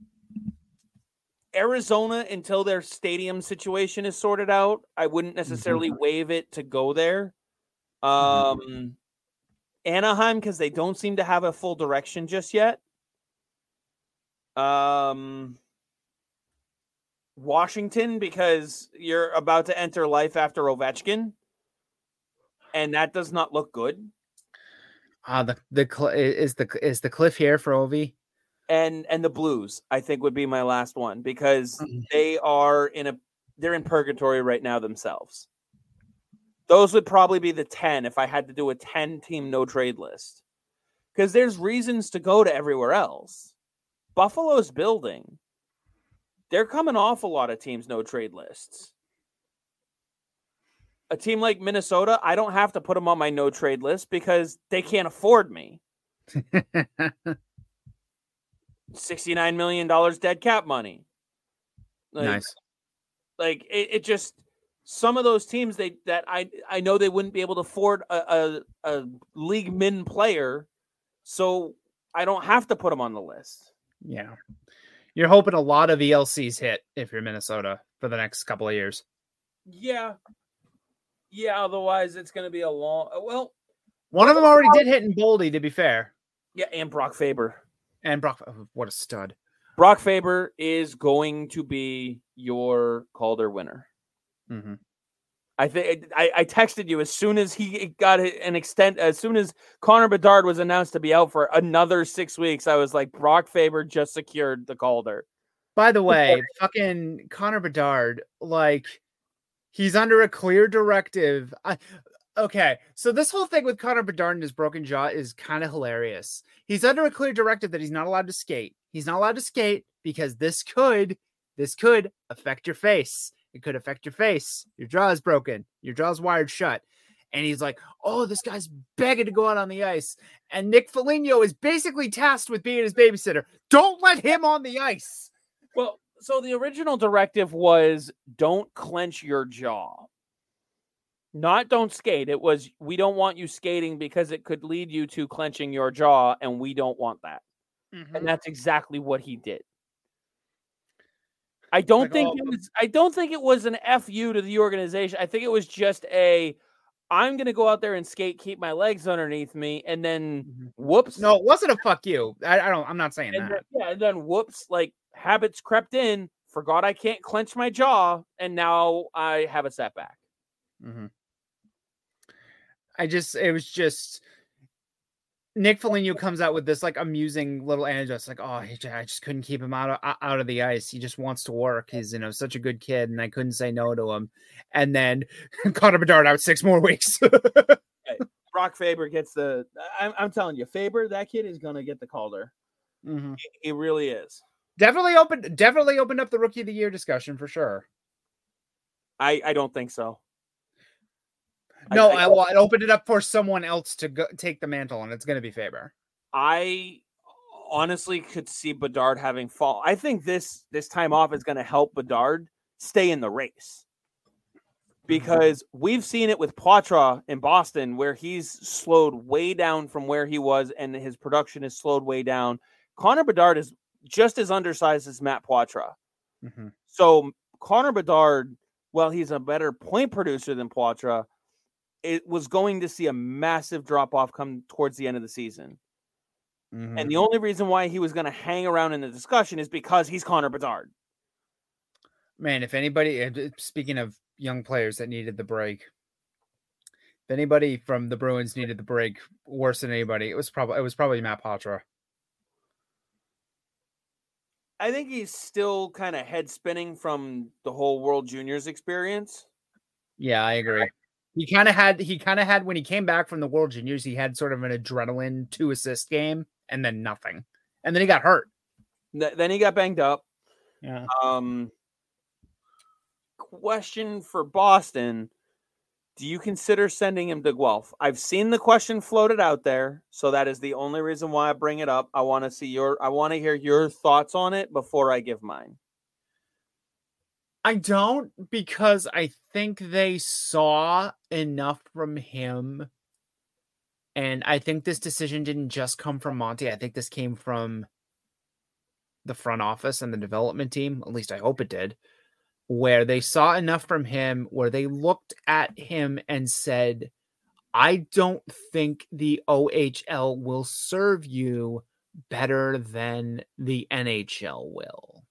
Arizona until their stadium situation is sorted out. I wouldn't necessarily mm-hmm. waive it to go there. Um, mm-hmm. Anaheim, because they don't seem to have a full direction just yet. Um, Washington, because you're about to enter life after Ovechkin, and that does not look good. Uh, the the cl- is the is the cliff here for Ovi. And and the Blues, I think, would be my last one because mm-hmm. they are in a they're in purgatory right now themselves. Those would probably be the ten if I had to do a ten-team no-trade list. Because there's reasons to go to everywhere else. Buffalo's building. They're coming off a lot of teams' no-trade lists. A team like Minnesota, I don't have to put them on my no-trade list because they can't afford me. sixty-nine million dollars dead cap money. Like, nice. Like, it, it just... some of those teams they that I I know they wouldn't be able to afford a, a, a league min player, so I don't have to put them on the list. Yeah. You're hoping a lot of E L Cs hit if you're Minnesota for the next couple of years. Yeah. Yeah, otherwise it's going to be a long... Well... One of them already did hit in Boldy, to be fair. Yeah, and Brock Faber. And Brock... Oh, what a stud. Brock Faber is going to be your Calder winner. Mm-hmm. I think I, I texted you as soon as he got an extent, as soon as Connor Bedard was announced to be out for another six weeks, I was like, Brock Faber just secured the Calder. By the way, fucking Connor Bedard, like, he's under a clear directive. I, okay, so this whole thing with Connor Bedard and his broken jaw is kind of hilarious. He's under a clear directive that he's not allowed to skate. He's not allowed to skate because this could, this could affect your face. It could affect your face. Your jaw is broken. Your jaw's wired shut. And he's like, oh, this guy's begging to go out on the ice. And Nick Foligno is basically tasked with being his babysitter. Don't let him on the ice. Well, so the original directive was don't clench your jaw. Not don't skate. It was, we don't want you skating because it could lead you to clenching your jaw, and we don't want that. Mm-hmm. And that's exactly what he did. I don't like, think oh, it was I don't think it was an F U to the organization. I think it was just a I'm gonna go out there and skate, keep my legs underneath me, and then mm-hmm. whoops. No, it wasn't a fuck you. I, I don't I'm not saying and that. Then, yeah, and then whoops, like habits crept in, forgot I can't clench my jaw, and now I have a setback. Mm-hmm. I just it was just Nick Foligno comes out with this like amusing little anecdote. Like, oh, I just couldn't keep him out of, out of the ice. He just wants to work. He's, you know, such a good kid, and I couldn't say no to him. And then Connor Bedard out six more weeks. Hey, Brock Faber gets the. I'm, I'm telling you, Faber, that kid is gonna get the Calder. Mm-hmm. He, he really is. Definitely opened. Definitely opened up the Rookie of the Year discussion for sure. I I don't think so. No, I, I, well, I opened it up for someone else to go, take the mantle, and it's going to be Faber. I honestly could see Bedard having fall. I think this this time off is going to help Bedard stay in the race because we've seen it with Poitras in Boston where he's slowed way down from where he was, and his production is slowed way down. Connor Bedard is just as undersized as Matt Poitras. Mm-hmm. So Connor Bedard, well, he's a better point producer than Poitras. It was going to see a massive drop-off come towards the end of the season. Mm-hmm. And the only reason why he was going to hang around in the discussion is because he's Connor Bedard. Man, if anybody, speaking of young players that needed the break, if anybody from the Bruins needed the break worse than anybody, it was probably it was probably Matt Poitras. I think he's still kind of head spinning from the whole World Juniors experience. Yeah, I agree. He kind of had, he kind of had, when he came back from the World Juniors, he had sort of an adrenaline two assist game and then nothing. And then he got hurt. Then he got banged up. Yeah. Um, question for Boston. Do you consider sending him to Guelph? I've seen the question floated out there. So that is the only reason why I bring it up. I want to see your, I want to hear your thoughts on it before I give mine. I don't, because I think they saw enough from him. And I think this decision didn't just come from Monty. I think this came from the front office and the development team. At least I hope it did. Where they saw enough from him, where they looked at him and said, I don't think the O H L will serve you better than the N H L will.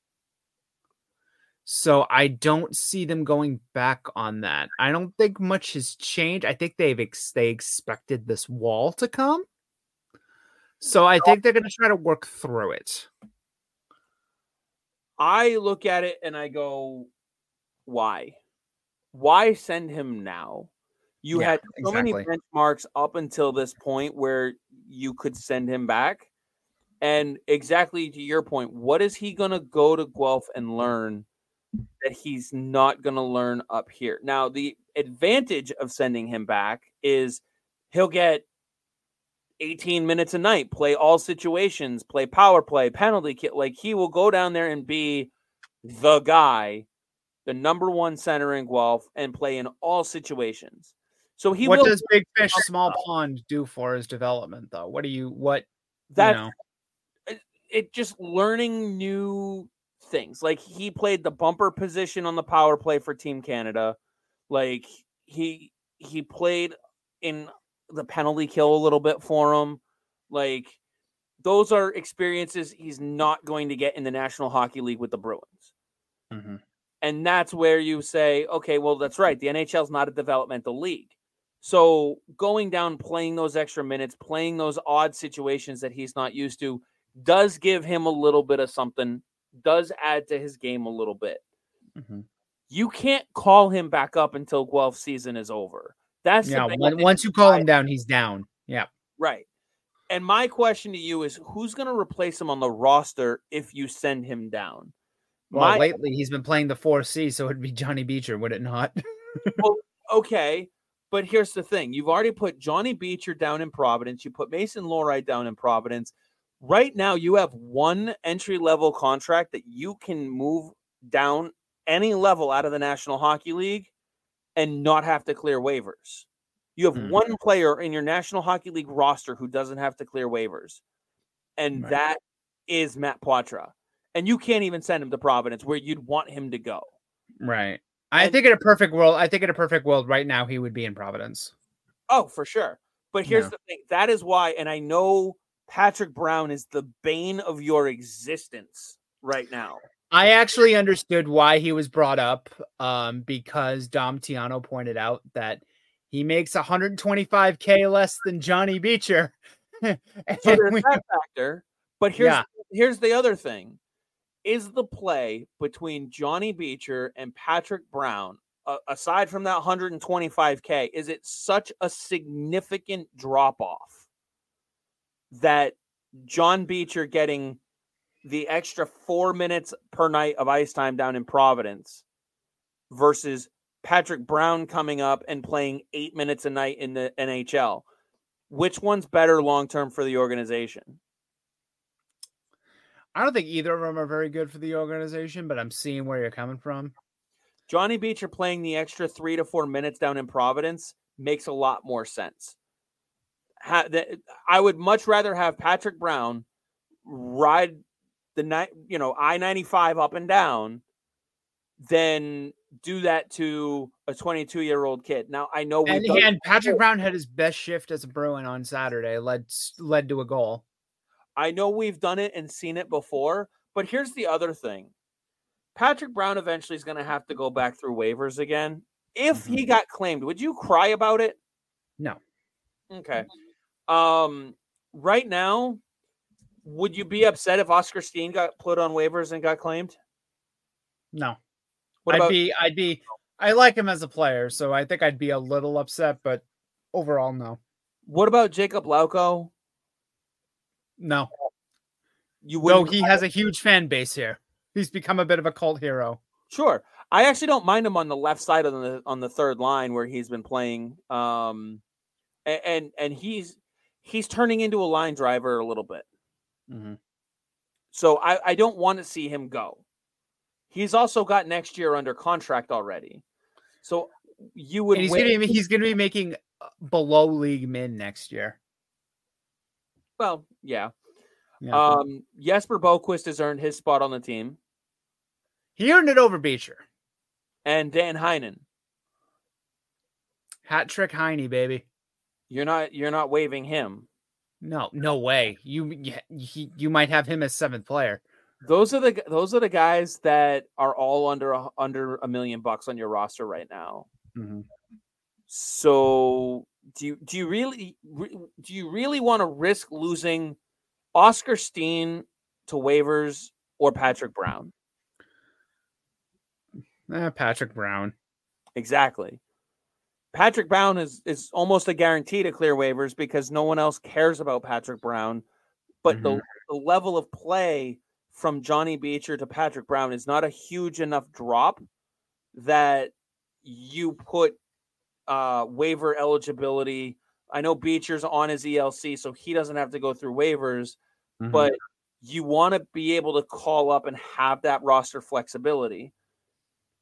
So I don't see them going back on that. I don't think much has changed. I think they've ex- they expected this wall to come. So I think they're going to try to work through it. I look at it and I go, why? Why send him now? You yeah, had so exactly. many benchmarks up until this point where you could send him back. And exactly to your point, what is he going to go to Guelph and learn that he's not going to learn up here? Now, the advantage of sending him back is he'll get eighteen minutes a night, play all situations, play power play, penalty kill. Like, he will go down there and be the guy. the number one center in Guelph and play in all situations. So he what will, does big fish, small pond do for his development, though? What do you, what, that, you know? it, it just learning new things. Like he played the bumper position on the power play for Team Canada. Like he, he played in the penalty kill a little bit for him. Like those are experiences he's not going to get in the National Hockey League with the Bruins. Mm-hmm. And that's where you say, okay, well, that's right. The N H L is not a developmental league. So going down, playing those extra minutes, playing those odd situations that he's not used to does give him a little bit of something, does add to his game a little bit. Mm-hmm. You can't call him back up until Guelph season is over. That's yeah. When, once you call him down, he's down. Yeah. Right. And my question to you is, who's going to replace him on the roster if you send him down? Well, my, lately he's been playing the four C, so it'd be Johnny Beecher, would it not? well, okay. But here's the thing. You've already put Johnny Beecher down in Providence. You put Mason Lorite down in Providence. Right now, you have one entry-level contract that you can move down any level out of the National Hockey League and not have to clear waivers. You have mm-hmm. one player in your National Hockey League roster who doesn't have to clear waivers, and right. that is Matt Poitras. And you can't even send him to Providence where you'd want him to go. Right. I and, think in a perfect world, I think in a perfect world right now, he would be in Providence. Oh, for sure. But here's yeah. the thing. That is why, and I know Patrick Brown is the bane of your existence right now. I actually understood why he was brought up um, because Dom Tiano pointed out that he makes one hundred twenty-five K less than Johnny Beecher. So there's we, that factor. But here's, yeah. here's the other thing. Is the play between Johnny Beecher and Patrick Brown, uh, aside from that one hundred twenty-five K, is it such a significant drop-off that John Beecher getting the extra four minutes per night of ice time down in Providence versus Patrick Brown coming up and playing eight minutes a night in the N H L? Which one's better long-term for the organization? I don't think either of them are very good for the organization, but I'm seeing where you're coming from. Johnny Beecher playing the extra three to four minutes down in Providence makes a lot more sense. Ha- the, I would much rather have Patrick Brown ride the night, you know, I ninety-five up and down than do that to a twenty-two-year-old kid. Now, I know we and, and Patrick Brown had his best shift as a Bruin on Saturday, led led to a goal. I know we've done it and seen it before, but here's the other thing. Patrick Brown eventually is going to have to go back through waivers again. If mm-hmm. he got claimed, would you cry about it? No. Okay. Um, right now, would you be upset if Oscar Steen got put on waivers and got claimed? No. What I'd about- be, I'd be, I like him as a player, so I think I'd be a little upset, but overall, no. What about Jacob Lauko? No. You Though he has a huge fan base here. He's become a bit of a cult hero. Sure. I actually don't mind him on the left side of the on the third line where he's been playing. Um and and, and he's he's turning into a line driver a little bit. Mm-hmm. So I, I don't want to see him go. He's also got next year under contract already. So you would and he's win- gonna be, he's gonna be making below league min next year. Well, yeah. yeah. Um, Jesper Boquist has earned his spot on the team. He earned it over Beecher. And Dan Heinen. Hat trick Heine, baby. You're not you're not waiving him. No, no way. You you, you might have him as seventh player. Those are the those are the guys that are all under a, under a million bucks on your roster right now. Mm-hmm. So do you do you really do you really want to risk losing Oscar Steen to waivers or Patrick Brown? Eh, Patrick Brown. Exactly. Patrick Brown is, is almost a guarantee to clear waivers because no one else cares about Patrick Brown. But mm-hmm. the, the level of play from Johnny Beecher to Patrick Brown is not a huge enough drop that you put uh, waiver eligibility. I know Beecher's on his E L C, so he doesn't have to go through waivers, mm-hmm. but you want to be able to call up and have that roster flexibility.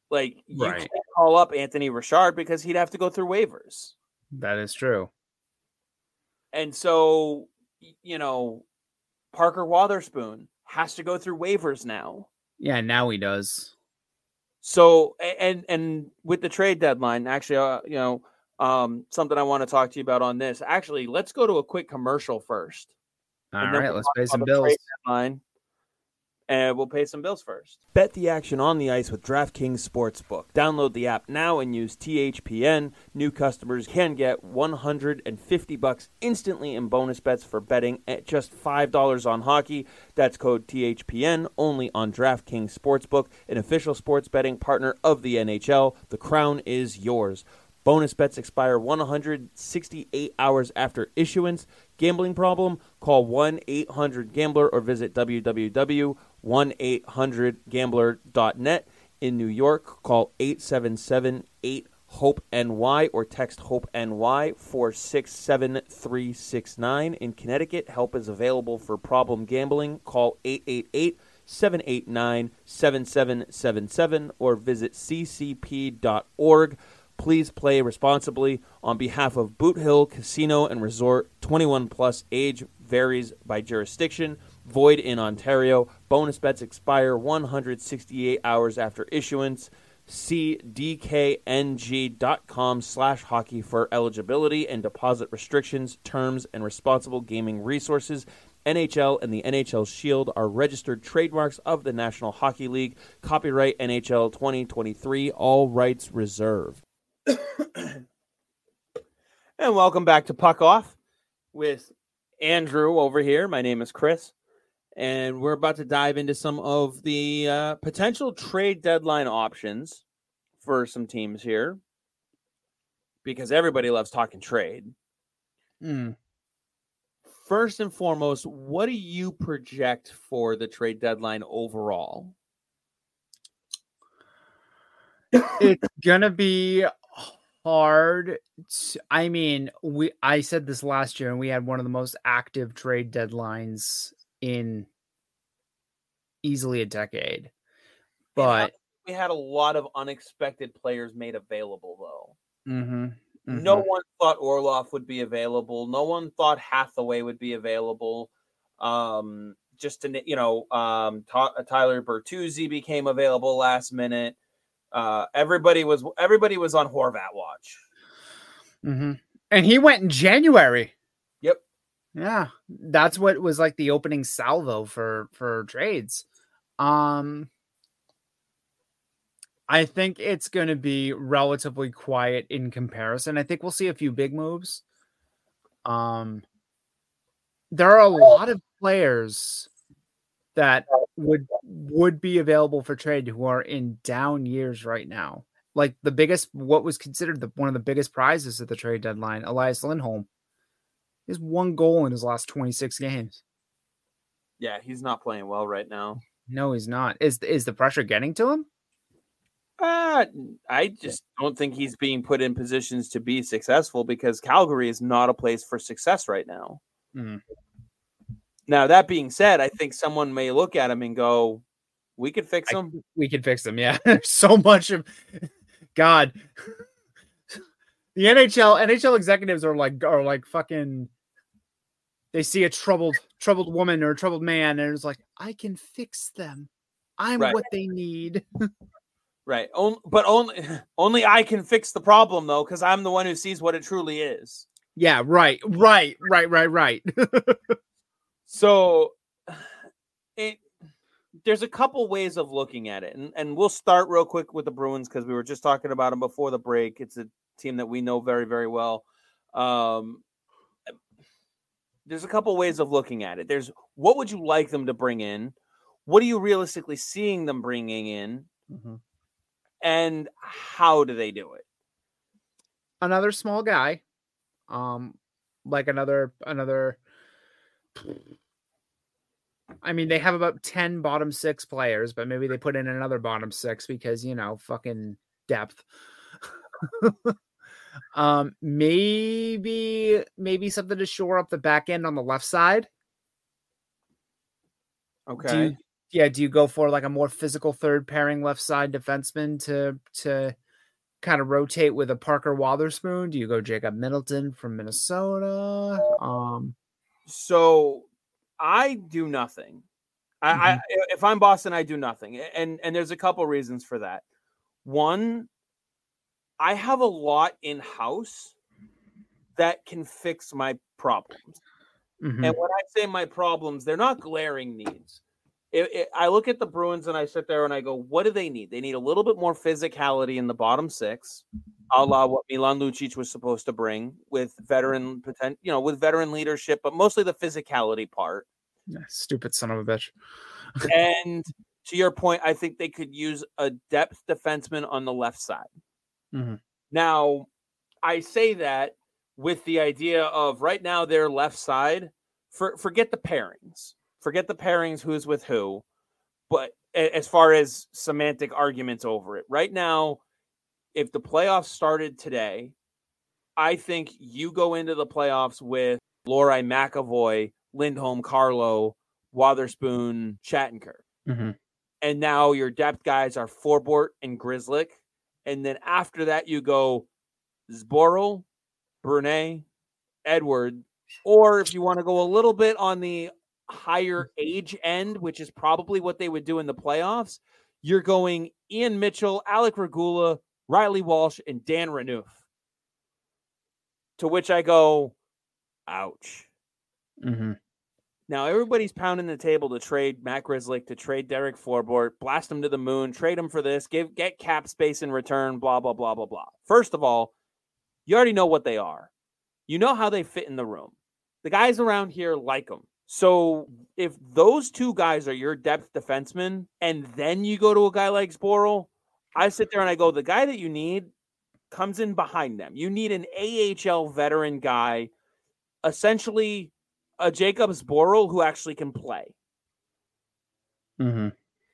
Like, you Right. can't call up Anthony Richard because he'd have to go through waivers. That is true. And so, you know, Parker Wotherspoon has to go through waivers now. Yeah, now he does. So, and and with the trade deadline, actually, uh, you know, um, something I want to talk to you about on this. Actually, let's go to a quick commercial first. All and right, then we'll let's talk pay about some the bills. trade deadline, and we'll pay some bills first. Bet the action on the ice with DraftKings Sportsbook. Download the app now and use T H P N. New customers can get one hundred fifty bucks instantly in bonus bets for betting at just five dollars on hockey. That's code T H P N only on DraftKings Sportsbook, an official sports betting partner of the N H L. The crown is yours. Bonus bets expire one hundred sixty-eight hours after issuance. Gambling problem? Call one eight hundred gambler or visit w w w dot one eight hundred gambler dot net. In New York, call eight seven seven eight hope N Y or text HOPE-N-Y four six seven three six nine. In Connecticut, help is available for problem gambling. Call eight eight eight seven eight nine seven seven seven seven or visit c c p dot org. Please play responsibly. On behalf of Boot Hill Casino and Resort, twenty-one plus, age varies by jurisdiction, void in Ontario. Bonus bets expire one hundred sixty-eight hours after issuance. See dkng.com slash hockey for eligibility and deposit restrictions, terms, and responsible gaming resources. N H L and the N H L Shield are registered trademarks of the National Hockey League. Copyright N H L twenty twenty-three, all rights reserved. And welcome back to Puck Off with Andrew over here. My name is Chris, and we're about to dive into some of the uh, potential trade deadline options for some teams here, because everybody loves talking trade. Mm. First and foremost, what do you project for the trade deadline overall? It's gonna be hard. To, I mean, we I said this last year, and we had one of the most active trade deadlines in easily a decade. But we had a lot of unexpected players made available, though. Mm-hmm, mm-hmm. No one thought Orlov would be available. No one thought Hathaway would be available. Um, just to you know, um, Tyler Bertuzzi became available last minute. Uh, everybody was everybody was on Horvat watch. Mm-hmm. And he went in January. Yep. Yeah, that's what was like the opening salvo for for trades. Um, I think it's going to be relatively quiet in comparison. I think we'll see a few big moves. Um, there are a lot of players that would would be available for trade who are in down years right now. Like the biggest, what was considered the one of the biggest prizes at the trade deadline, Elias Lindholm. He has one goal in his last twenty-six games. Yeah, he's not playing well right now. No, he's not. Is is the pressure getting to him? Uh, I just don't think he's being put in positions to be successful because Calgary is not a place for success right now. Mm. Now, that being said, I think someone may look at him and go, we could fix him. I, we could fix him. Yeah. So much of God. The N H L N H L executives are like, are like fucking, they see a troubled, troubled woman or a troubled man. And it's like, I can fix them. I'm right. What they need. Right. O- but only, only I can fix the problem though. Cause I'm the one who sees what it truly is. Yeah. Right. Right. Right. Right. Right. So it, there's a couple ways of looking at it, and, and we'll start real quick with the Bruins because we were just talking about them before the break. It's a team that we know very, very well. Um, there's a couple ways of looking at it. There's what would you like them to bring in? What are you realistically seeing them bringing in? Mm-hmm. And how do they do it? Another small guy, um, like another another. I mean, they have about ten bottom six players, but maybe they put in another bottom six because, you know, fucking depth. um, maybe, maybe something to shore up the back end on the left side. Okay. Do you, yeah, do you go for like a more physical third pairing left side defenseman to to kind of rotate with a Parker Wotherspoon? Do you go Jacob Middleton from Minnesota? Um, so I do nothing. I, mm-hmm. I if I'm Boston, I do nothing, and and there's a couple reasons for that. One, I have a lot in house that can fix my problems, Mm-hmm. and when I say my problems, they're not glaring needs. It, it, I look at the Bruins and I sit there and I go, what do they need? They need a little bit more physicality in the bottom six, a la what Milan Lucic was supposed to bring with veteran potential, you know, with veteran leadership, but mostly the physicality part. Yeah, stupid son of a bitch. And to your point, I think they could use a depth defenseman on the left side. Mm-hmm. Now, I say that with the idea of right now their left side, for, forget the pairings. Forget the pairings, who's with who. But as far as semantic arguments over it, right now, if the playoffs started today, I think you go into the playoffs with Lori McAvoy, Lindholm, Carlo, Wotherspoon, Shattenkirk. Mm-hmm. And now your depth guys are Forbort and Grzelcyk. And then after that, you go Zboril, Brunet, Edward. Or if you want to go a little bit on the higher age end, which is probably what they would do in the playoffs, you're going Ian Mitchell, Alec Regula, Riley Walsh, and Dan Renouf. To which I go, ouch. Mm-hmm. Now everybody's pounding the table to trade Matt Grzelcyk, to trade Derek Forbort, blast him to the moon, trade him for this, give get cap space in return, blah, blah, blah, blah, blah. First of all, you already know what they are. You know how they fit in the room. The guys around here like them. So if those two guys are your depth defensemen and then you go to a guy like Zboril, I sit there and I go, the guy that you need comes in behind them. You need an A H L veteran guy, essentially a Jacob Zboril who actually can play. Mm-hmm.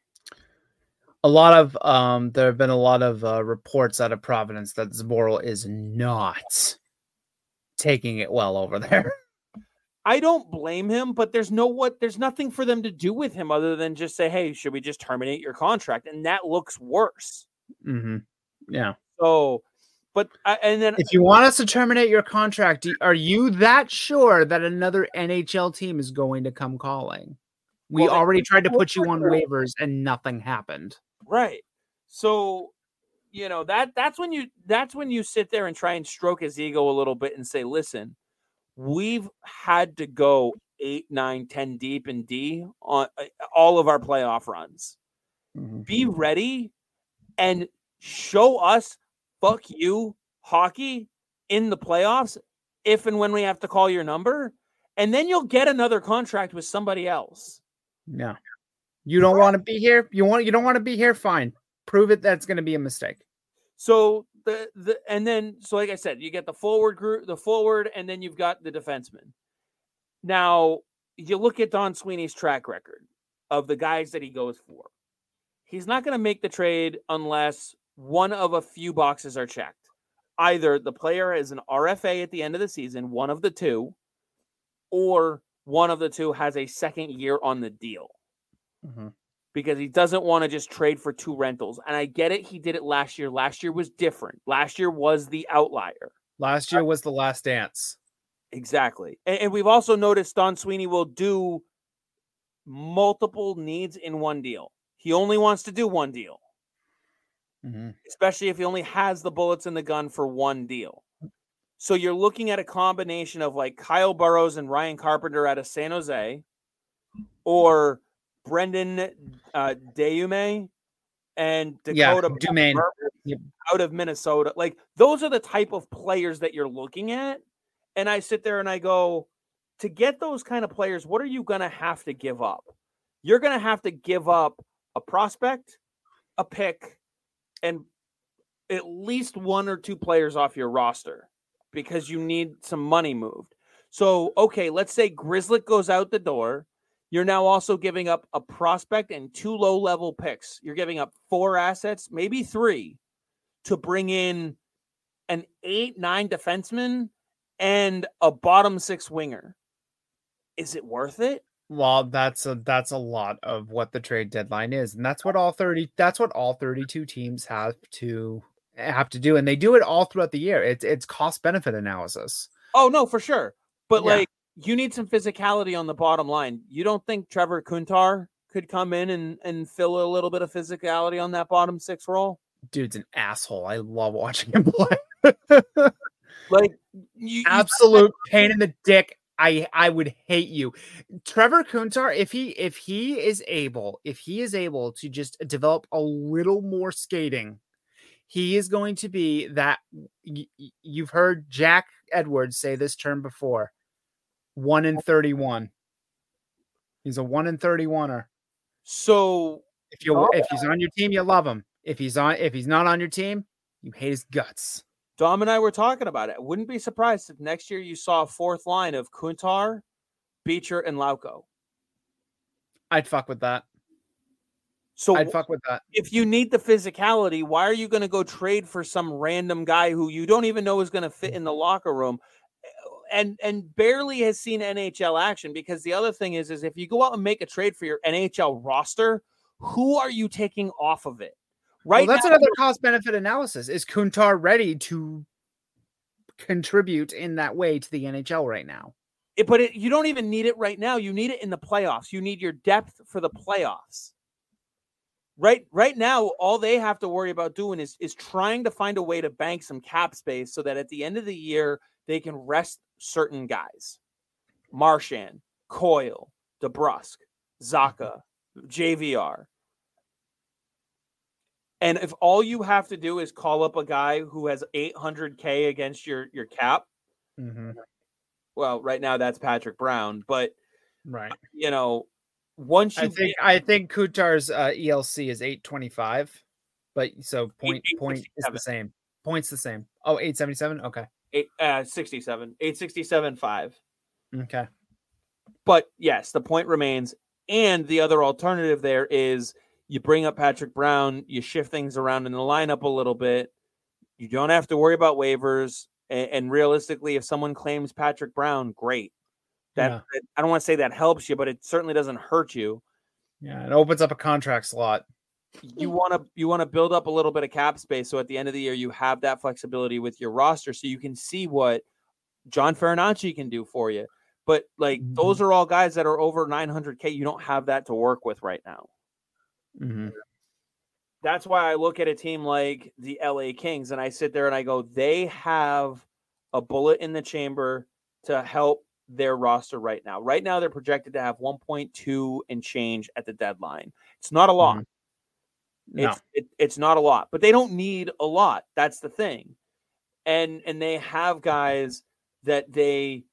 A lot of um, there have been a lot of uh, reports out of Providence that Zboril is not taking it well over there. I don't blame him, but there's no what there's nothing for them to do with him other than just say, hey, should we just terminate your contract? And that looks worse. Mm-hmm. Yeah. So, but uh, and then if you want us to terminate your contract, are you that sure that another N H L team is going to come calling? We well, already tried to put you on waivers and nothing happened. Right. So, you know, that that's when you that's when you sit there and try and stroke his ego a little bit and say, listen, we've had to go eight, nine, ten deep in D on uh, all of our playoff runs. Mm-hmm. Be ready and show us fuck you hockey in the playoffs if and when we have to call your number, and then you'll get another contract with somebody else. No. You don't want to be here? You want you don't want to be here? Fine. Prove it that's going to be a mistake. So the the and then so like I said, you get the forward group, the forward, and then you've got the defenseman. Now, you look at Don Sweeney's track record of the guys that he goes for. He's not going to make the trade unless one of a few boxes are checked. Either the player is an R F A at the end of the season, one of the two, or one of the two has a second year on the deal. Mm-hmm. Because he doesn't want to just trade for two rentals. And I get it. He did it last year. Last year was different. Last year was the outlier. Last year was the last dance. Exactly. And, and we've also noticed Don Sweeney will do multiple needs in one deal. He only wants to do one deal. Mm-hmm. Especially if he only has the bullets in the gun for one deal. So you're looking at a combination of like Kyle Burrows and Ryan Carpenter out of San Jose, or Brendan uh, Deume and Dakota yeah, Dumaine. Yep. out of Minnesota. Like, those are the type of players that you're looking at. And I sit there and I go, to get those kind of players, what are you going to have to give up? You're going to have to give up a prospect, a pick, and at least one or two players off your roster because you need some money moved. So, okay, let's say Grzelcyk goes out the door. You're now also giving up a prospect and two low-level picks. You're giving up four assets, maybe three, to bring in an eight, nine defenseman and a bottom six winger. Is it worth it? Well, that's a that's a lot of what the trade deadline is, and that's what all thirty that's what all thirty-two teams have to have to do, and they do it all throughout the year. It's it's cost benefit analysis. Oh no, for sure. But Yeah. like, you need some physicality on the bottom line. You don't think Trevor Kuntar could come in and, and fill a little bit of physicality on that bottom six role? Dude's an asshole. I love watching him play. Like, you, absolute you pain in the dick. I I would hate you. Trevor Kuntar, if he if he is able, if he is able to just develop a little more skating, he is going to be that. Y- you've heard Jack Edwards say this term before. one in thirty-one. He's a one in thirty-one-er. So if you if he's on your team, you love him. If he's on if he's not on your team, you hate his guts. Dom and I were talking about it. Wouldn't be surprised if next year you saw a fourth line of Kuntar, Beecher, and Lauko. I'd fuck with that. So I'd fuck with that. If you need the physicality, why are you going to go trade for some random guy who you don't even know is going to fit in the locker room and and barely has seen N H L action? Because the other thing is, is if you go out and make a trade for your N H L roster, who are you taking off of it? Right. Well, that's now, another cost benefit analysis. Is Kuntar ready to contribute in that way to the N H L right now? It, but it, you don't even need it right now. You need it in the playoffs. You need your depth for the playoffs. Right, right now, all they have to worry about doing is, is trying to find a way to bank some cap space so that at the end of the year, they can rest certain guys. Marchand, Coyle, DeBrusk, Zacha, J V R. And if all you have to do is call up a guy who has eight hundred K against your, your cap, mm-hmm. well, right now that's Patrick Brown. But, right, you know, once you I think get, I think Kutar's uh, E L C is eight twenty-five, but so point point is the same. Point's the same. Oh, eight seventy-seven. Okay. Eight uh sixty-seven. eight sixty-seven five. Okay. But yes, the point remains. And the other alternative there is you bring up Patrick Brown, you shift things around in the lineup a little bit. You don't have to worry about waivers. And, and realistically, if someone claims Patrick Brown, great. That, yeah. that I don't want to say that helps you, but it certainly doesn't hurt you. Yeah, it opens up a contract slot. You want to you want to build up a little bit of cap space, so at the end of the year you have that flexibility with your roster, so you can see what John Farinacci can do for you. But like mm-hmm. those are all guys that are over nine hundred K. You don't have that to work with right now. Mm-hmm. That's why I look at a team like the L A Kings and I sit there and I go, they have a bullet in the chamber to help their roster right now. Right now, they're projected to have one point two and change at the deadline. It's not a lot. Mm-hmm. No. It's it, it's not a lot, but they don't need a lot. That's the thing. And and they have guys that they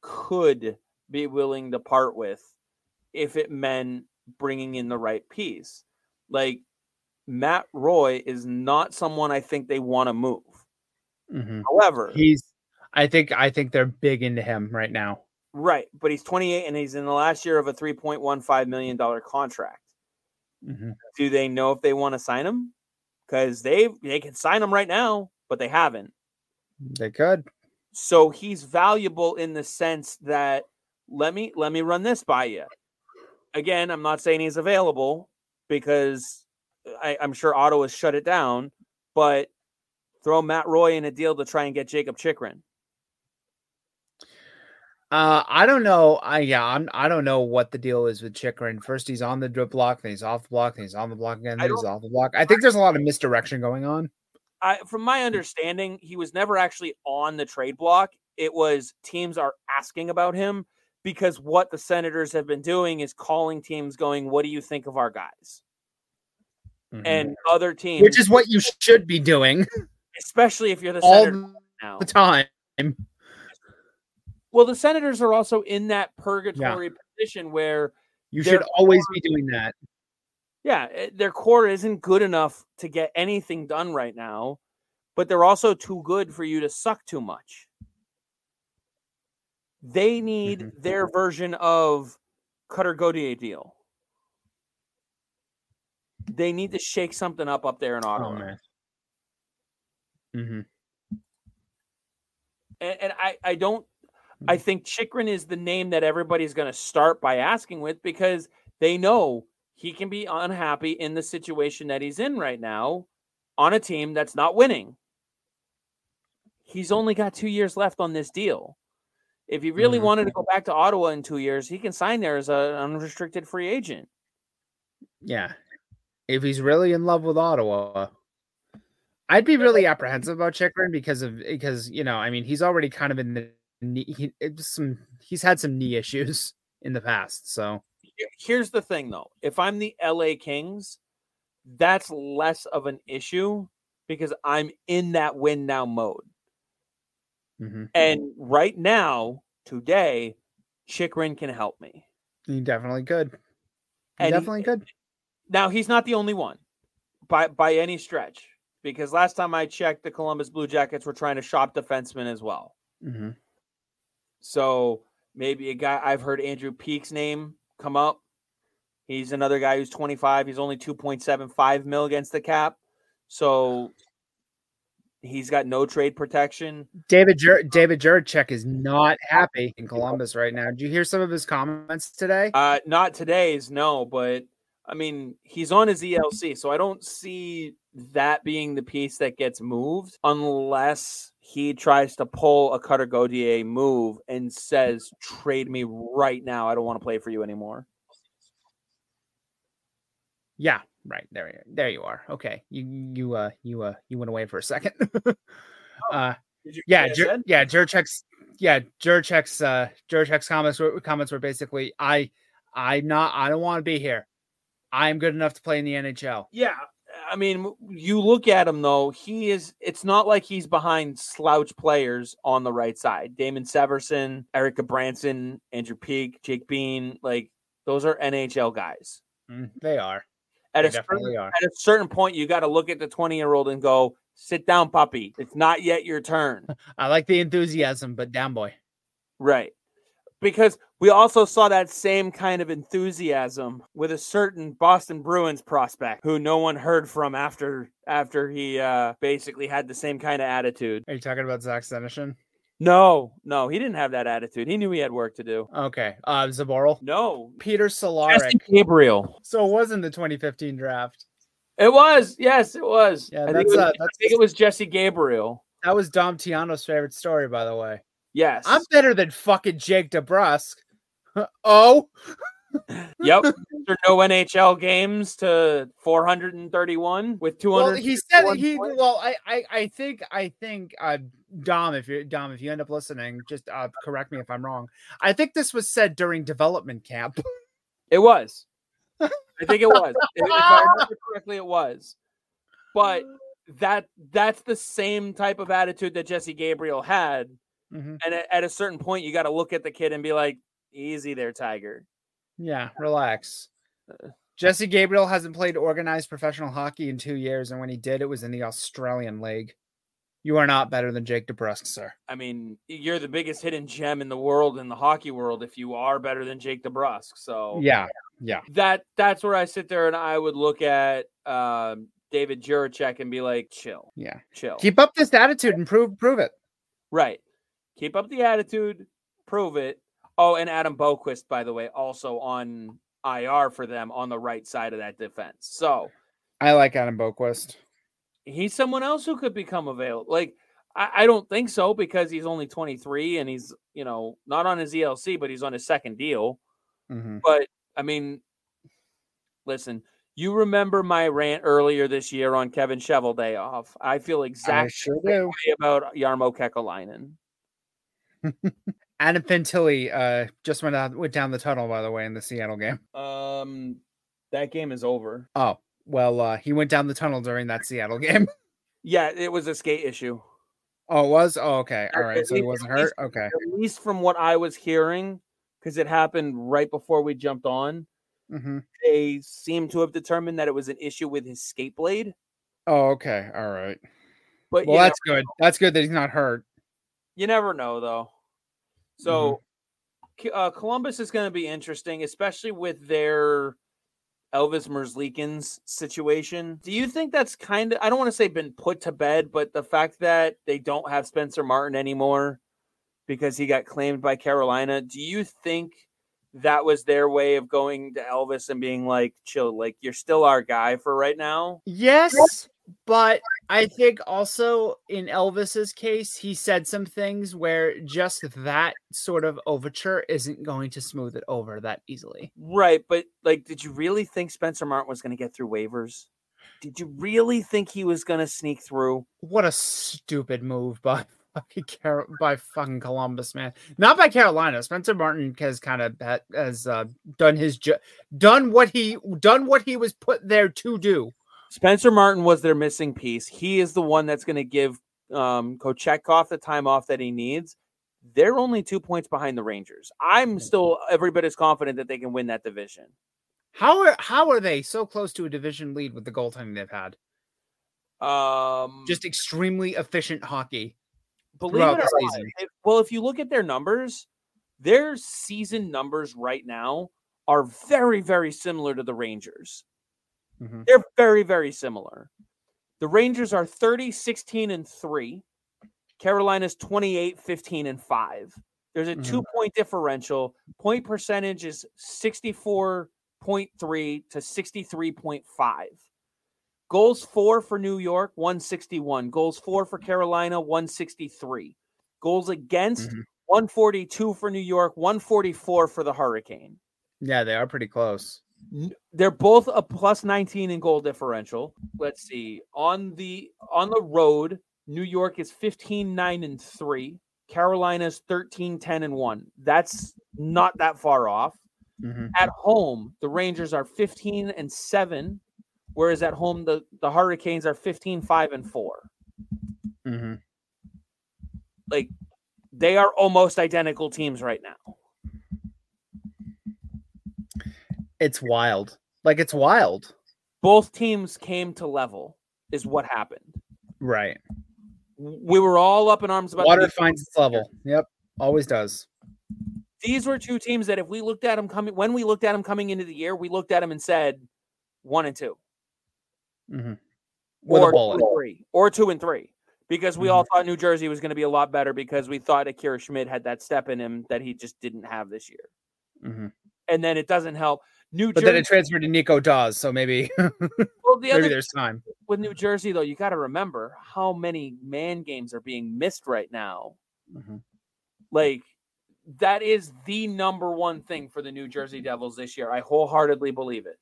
could be willing to part with if it meant bringing in the right piece. Like Matt Roy is not someone I think they want to move. Mm-hmm. However, he's I think I think they're big into him right now. Right, but he's twenty-eight and he's in the last year of a three point one five million dollars contract. Mm-hmm. Do they know if they want to sign him? Because they they can sign him right now, but they haven't. They could. So he's valuable in the sense that let me let me run this by you. Again, I'm not saying he's available because I, I'm sure Ottawa shut it down, but throw Matt Roy in a deal to try and get Jacob Chychrun. Uh, I don't know. I yeah, I'm. I don't know what the deal is with Chychrun. First, he's on the drip block, then he's off the block, then he's on the block again, then he's off the block. I think there's a lot of misdirection going on. I, from my understanding, he was never actually on the trade block. It was teams are asking about him because what the Senators have been doing is calling teams, going, "What do you think of our guys?" Mm-hmm. And other teams, which is what you should be doing, especially if you're the all Senators now. The time. Well, the Senators are also in that purgatory yeah. position where you should always core, be doing that. Yeah, their core isn't good enough to get anything done right now, but they're also too good for you to suck too much. They need mm-hmm. their version of Cutter Gauthier deal. They need to shake something up up there in Ottawa. Oh, man. Mm-hmm. And, and I, I don't I think Chychrun is the name that everybody's going to start by asking with because they know he can be unhappy in the situation that he's in right now on a team that's not winning. He's only got two years left on this deal. If he really mm-hmm. wanted to go back to Ottawa in two years, he can sign there as an unrestricted free agent. Yeah. If he's really in love with Ottawa, I'd be really apprehensive about Chychrun because of, because, you know, I mean, he's already kind of in the knee, he, some, he's had some knee issues in the past. So here's the thing though. If I'm the L A Kings, that's less of an issue because I'm in that win now mode. Mm-hmm. And right now, today, Chychrun can help me. He definitely could. He and definitely he, could. Now, he's not the only one by by any stretch, because last time I checked, the Columbus Blue Jackets were trying to shop defensemen as well. Mm-hmm. So maybe a guy, I've heard Andrew Peake's name come up. He's another guy who's twenty-five. He's only two point seven five mil against the cap. So he's got no trade protection. David Jur- David Jiricek is not happy in Columbus right now. Did you hear some of his comments today? Uh, not today's, no. But, I mean, he's on his E L C, so I don't see that being the piece that gets moved unless he tries to pull a Cutter Gauthier move and says, trade me right now. I don't want to play for you anymore. Yeah. Right there, there you are. Okay, you you uh you uh you went away for a second. uh, yeah, Jer- yeah, Jiricek's yeah Jiricek's uh Jiricek's comments were, comments were basically, I I'm not I don't want to be here. I'm good enough to play in the N H L. Yeah, I mean, you look at him though. He is. It's not like he's behind slouch players on the right side. Damon Severson, Erica Branson, Andrew Peake, Jake Bean. Like those are N H L guys. Mm, they are. At a, certain, at a certain point, you got to look at the twenty-year-old and go, sit down, puppy. It's not yet your turn. I like the enthusiasm, but down, boy. Right. Because we also saw that same kind of enthusiasm with a certain Boston Bruins prospect who no one heard from after after he uh, basically had the same kind of attitude. Are you talking about Zach Senyshyn? No, no, he didn't have that attitude. He knew he had work to do. Okay. Uh, Zaboral? No. Peter Cehlarik. Jesse Gabriel. So it wasn't the twenty fifteen draft. It was. Yes, it was. Yeah, I, that's, think it was uh, I that's, think it was Jesse Gabriel. That was Dom Tiano's favorite story, by the way. Yes. I'm better than fucking Jake DeBrusk. Oh. Yep. No N H L games to four hundred thirty-one with two hundred. Well, he said he. Points. Well, I, I, I think, I think, uh, Dom, if you Dom, if you end up listening, just uh, correct me if I'm wrong. I think this was said during development camp. It was. I think it was. if, if I remember correctly, it was. But that that's the same type of attitude that Jesse Gabriel had. Mm-hmm. And at, at a certain point, you got to look at the kid and be like, "Easy there, Tiger." Yeah, relax. Jesse Gabriel hasn't played organized professional hockey in two years, and when he did, it was in the Australian League. You are not better than Jake DeBrusk, sir. I mean, you're the biggest hidden gem in the world, in the hockey world, if you are better than Jake DeBrusk. So yeah, yeah. That that's where I sit there and I would look at um, David Jiricek and be like, chill. Yeah, chill. Keep up this attitude and prove prove it. Right. Keep up the attitude, prove it. Oh, and Adam Boquist, by the way, also on I R for them on the right side of that defense. So I like Adam Boquist. He's someone else who could become available. Like, I, I don't think so because he's only twenty-three and he's, you know, not on his E L C, but he's on his second deal. Mm-hmm. But, I mean, listen, you remember my rant earlier this year on Kevin Cheveldayoff. I feel exactly I sure do. about Jarmo Kekalainen. Adam Fantilli uh, just went out, went down the tunnel, by the way, in the Seattle game. Um, that game is over. Oh, well, uh, he went down the tunnel during that Seattle game. Yeah, it was a skate issue. Oh, it was? Oh, okay. All right. At so least, he wasn't hurt? Least, okay. At least from what I was hearing, because it happened right before we jumped on, mm-hmm. they seem to have determined that it was an issue with his skate blade. Oh, okay. All right. But well, that's good. Know. That's good that he's not hurt. You never know, though. So, mm-hmm. uh, Columbus is going to be interesting, especially with their Elvis Merzlikins situation. Do you think that's kind of, I don't want to say been put to bed, but the fact that they don't have Spencer Martin anymore, because he got claimed by Carolina. Do you think that was their way of going to Elvis and being like, chill, like you're still our guy for right now? Yes, but I think also in Elvis's case, he said some things where just that sort of overture isn't going to smooth it over that easily. Right, but like, did you really think Spencer Martin was going to get through waivers? Did you really think he was going to sneak through? What a stupid move by fucking Car- by fucking Columbus, man. Not by Carolina. Spencer Martin has kind of has uh, done his ju- done what he done what he was put there to do. Spencer Martin was their missing piece. He is the one that's going to give um, Kochetkov the time off that he needs. They're only two points behind the Rangers. I'm still every bit as confident that they can win that division. How are how are they so close to a division lead with the goaltending they've had? Um, Just extremely efficient hockey. Believe it or not, if, well, if you look at their numbers, their season numbers right now are very, very similar to the Rangers. Mm-hmm. They're very, very similar. The Rangers are thirty, sixteen, and three. Carolina's twenty-eight, fifteen, and five. There's a mm-hmm. two-point differential. Point percentage is sixty-four point three to sixty-three point five. Goals for for New York, one sixty-one. Goals for for Carolina, one sixty-three. Goals against, mm-hmm. one forty-two for New York, one forty-four for the Hurricane. Yeah, they are pretty close. They're both a plus nineteen in goal differential. Let's see. On the on the road, New York is fifteen, nine, and three. Carolina's thirteen, ten, and one. That's not that far off. Mm-hmm. At home, the Rangers are fifteen and seven. Whereas at home, the, the Hurricanes are fifteen, five, and four. Mm-hmm. Like, they are almost identical teams right now. It's wild. Like, it's wild. Both teams came to level, is what happened. Right. We were all up in arms about water finds its level. Yep. Always does. These were two teams that if we looked at them coming, when we looked at them coming into the year, we looked at them and said one and two. Mm-hmm. Or two and three, or two and three, because we mm-hmm. all thought New Jersey was going to be a lot better because we thought Akira Schmid had that step in him that he just didn't have this year. Mm-hmm. And then it doesn't help. New but Jersey, then it transferred to Nico Dawes, so maybe, well, the maybe other there's time. With New Jersey, though, you got to remember how many man games are being missed right now. Mm-hmm. Like, that is the number one thing for the New Jersey Devils this year. I wholeheartedly believe it.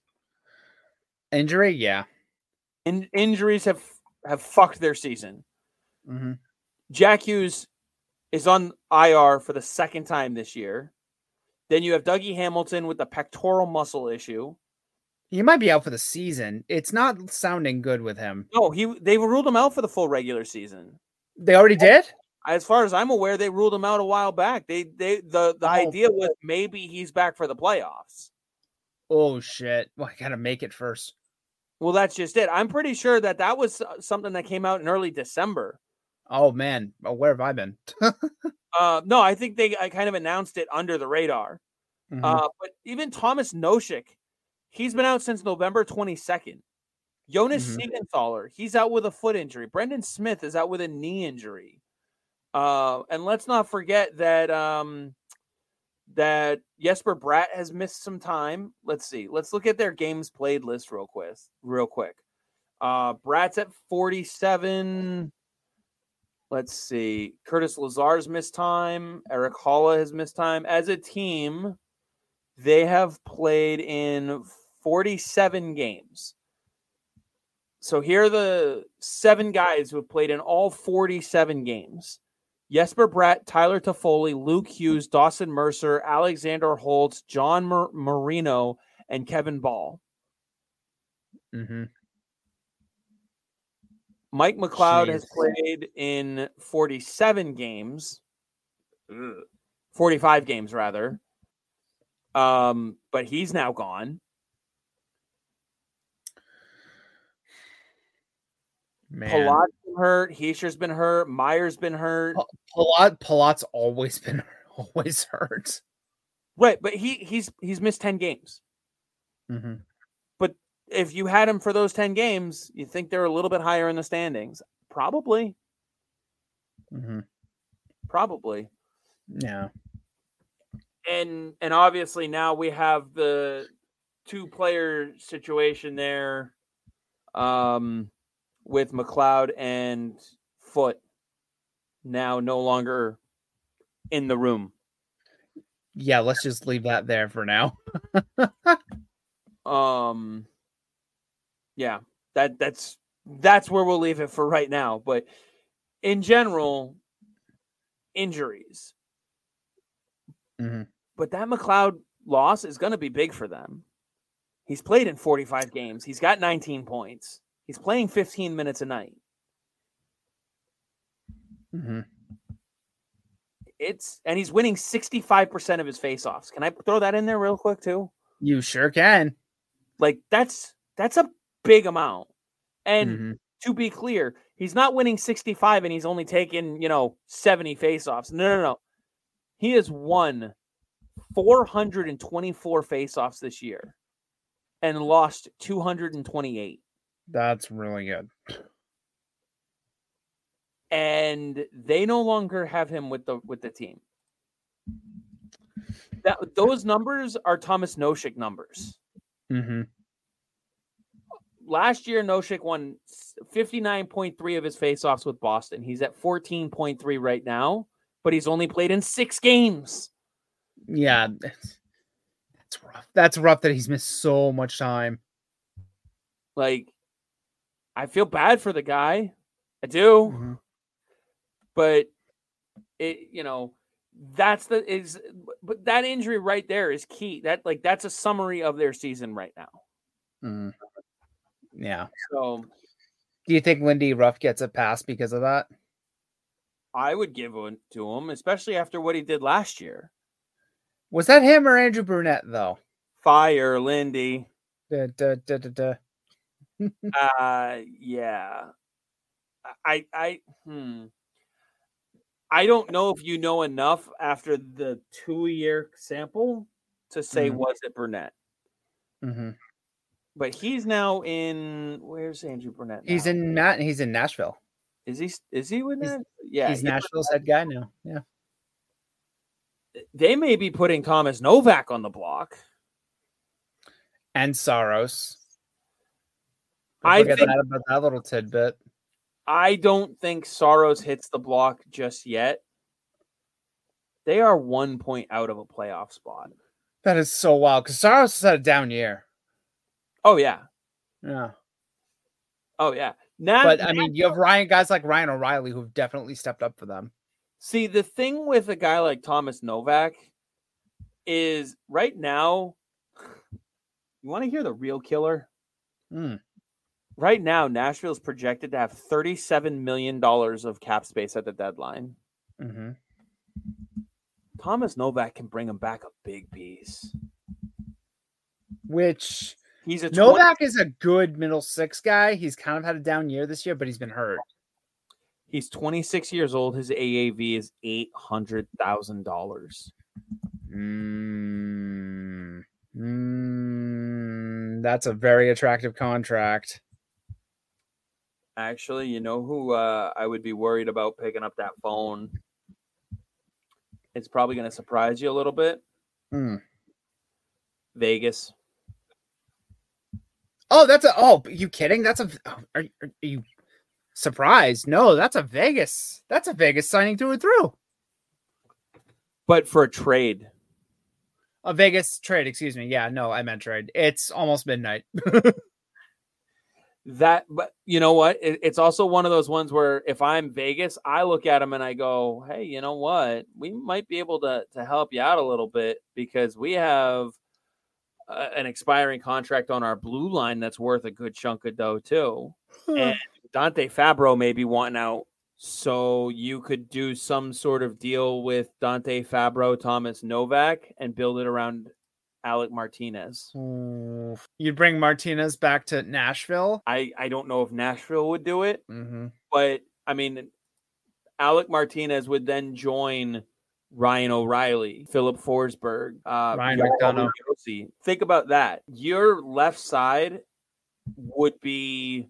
Injury, yeah. In, injuries have, have fucked their season. Mm-hmm. Jack Hughes is on I R for the second time this year. Then you have Dougie Hamilton with the pectoral muscle issue. He might be out for the season. It's not sounding good with him. No, he they ruled him out for the full regular season. They already did? As far as I'm aware, they ruled him out a while back. They they the, the oh, idea was maybe he's back for the playoffs. Oh, shit. Well, I got to make it first. Well, that's just it. I'm pretty sure that that was something that came out in early December. Oh, man. Oh, where have I been? uh, no, I think they I kind of announced it under the radar. Mm-hmm. Uh, but even Thomas Nosek, he's been out since November twenty-second. Jonas mm-hmm. Siegenthaler, he's out with a foot injury. Brendan Smith is out with a knee injury. Uh, and let's not forget that um, that Jesper Bratt has missed some time. Let's see. Let's look at their games played list real quick. Real quick. Uh, Bratt's at forty-seven. Let's see. Curtis Lazar's missed time. Eric Holla has missed time. As a team, they have played in forty-seven games. So here are the seven guys who have played in all forty-seven games. Jesper Bratt, Tyler Toffoli, Luke Hughes, Dawson Mercer, Alexander Holtz, John Mar- Marino, and Kevin Ball. Mm-hmm. Mike McLeod Jeez. has played in forty-seven games. Ugh. forty-five games, rather. Um, but he's now gone. Man. Palat's been hurt. Heischer's been hurt. Meyer's been hurt. Palat, Palat's always been always hurt. Right, but he he's he's missed ten games. Mm-hmm. But if you had him for those ten games, you think they're a little bit higher in the standings? Probably. Mm-hmm. Probably. Yeah. And and obviously now we have the two player situation there um, with McLeod and Foote now no longer in the room. Yeah, let's just leave that there for now. um, yeah, that that's that's where we'll leave it for right now. But in general, injuries. Mm-hmm. But that McLeod loss is going to be big for them. He's played in forty-five games. He's got nineteen points. He's playing fifteen minutes a night. Mm-hmm. It's and he's winning sixty-five percent of his faceoffs. Can I throw that in there real quick too? You sure can. Like that's that's a big amount. And mm-hmm. to be clear, he's not winning sixty-five and he's only taken, you know, seventy faceoffs. No, no, no. He has won four hundred twenty-four faceoffs this year and lost two hundred twenty-eight. That's really good. And they no longer have him with the with the team. That those numbers are Thomas Nosek numbers. Mm-hmm. Last year, Nosek won fifty-nine point three of his faceoffs with Boston. He's at fourteen point three right now, but he's only played in six games. Yeah, that's, that's rough. That's rough that he's missed so much time. Like, I feel bad for the guy. I do. Mm-hmm. But it, you know, that's the is, but that injury right there is key. That like that's a summary of their season right now. Mm. Yeah. So, do you think Lindy Ruff gets a pass because of that? I would give it to him, especially after what he did last year. Was that him or Andrew Burnett though? Fire Lindy. Da, da, da, da, da. uh, yeah. I I hmm. I don't know if you know enough after the two-year sample to say, mm-hmm. was it Burnett? Mm-hmm. But he's now in, where's Andrew Burnett now? He's in Matt. He's in Nashville. Is he? Is he with that? Yeah, he's, he's Nashville's head guy now. Yeah. They may be putting Thomas Novak on the block. And Saros. I forget think that about that little tidbit. I don't think Saros hits the block just yet. They are one point out of a playoff spot. That is so wild because Saros has had a down year. Oh, yeah. Yeah. Oh, yeah. Now, but, I mean, you have Ryan guys like Ryan O'Reilly who've definitely stepped up for them. See, the thing with a guy like Thomas Novak is right now, you want to hear the real killer? Hmm. Right now, Nashville is projected to have thirty-seven million dollars of cap space at the deadline. Mm-hmm. Thomas Novak can bring him back a big piece. Which he's a Novak twenty is a good middle six guy. He's kind of had a down year this year, but he's been hurt. He's twenty-six years old. His A A V is eight hundred thousand dollars. Mm. Mm. That's a very attractive contract. Actually, you know who uh, I would be worried about picking up that phone? It's probably going to surprise you a little bit. Mm. Vegas. Oh, that's a. Oh, are you kidding? That's a. Are, are you surprised? No, that's a Vegas. That's a Vegas signing through and through. But for a trade. A Vegas trade, excuse me. Yeah, no, I meant trade. It's almost midnight. That, but you know what? It, it's also one of those ones where if I'm Vegas, I look at them and I go, hey, you know what? We might be able to, to help you out a little bit because we have uh, an expiring contract on our blue line that's worth a good chunk of dough too. And Dante Fabro may be wanting out. So you could do some sort of deal with Dante Fabro, Thomas Novak, and build it around Alec Martinez. You'd bring Martinez back to Nashville? I, I don't know if Nashville would do it, mm-hmm. but I mean, Alec Martinez would then join Ryan O'Reilly, Philip Forsberg, uh, Ryan McDonough. Think about that. Your left side would be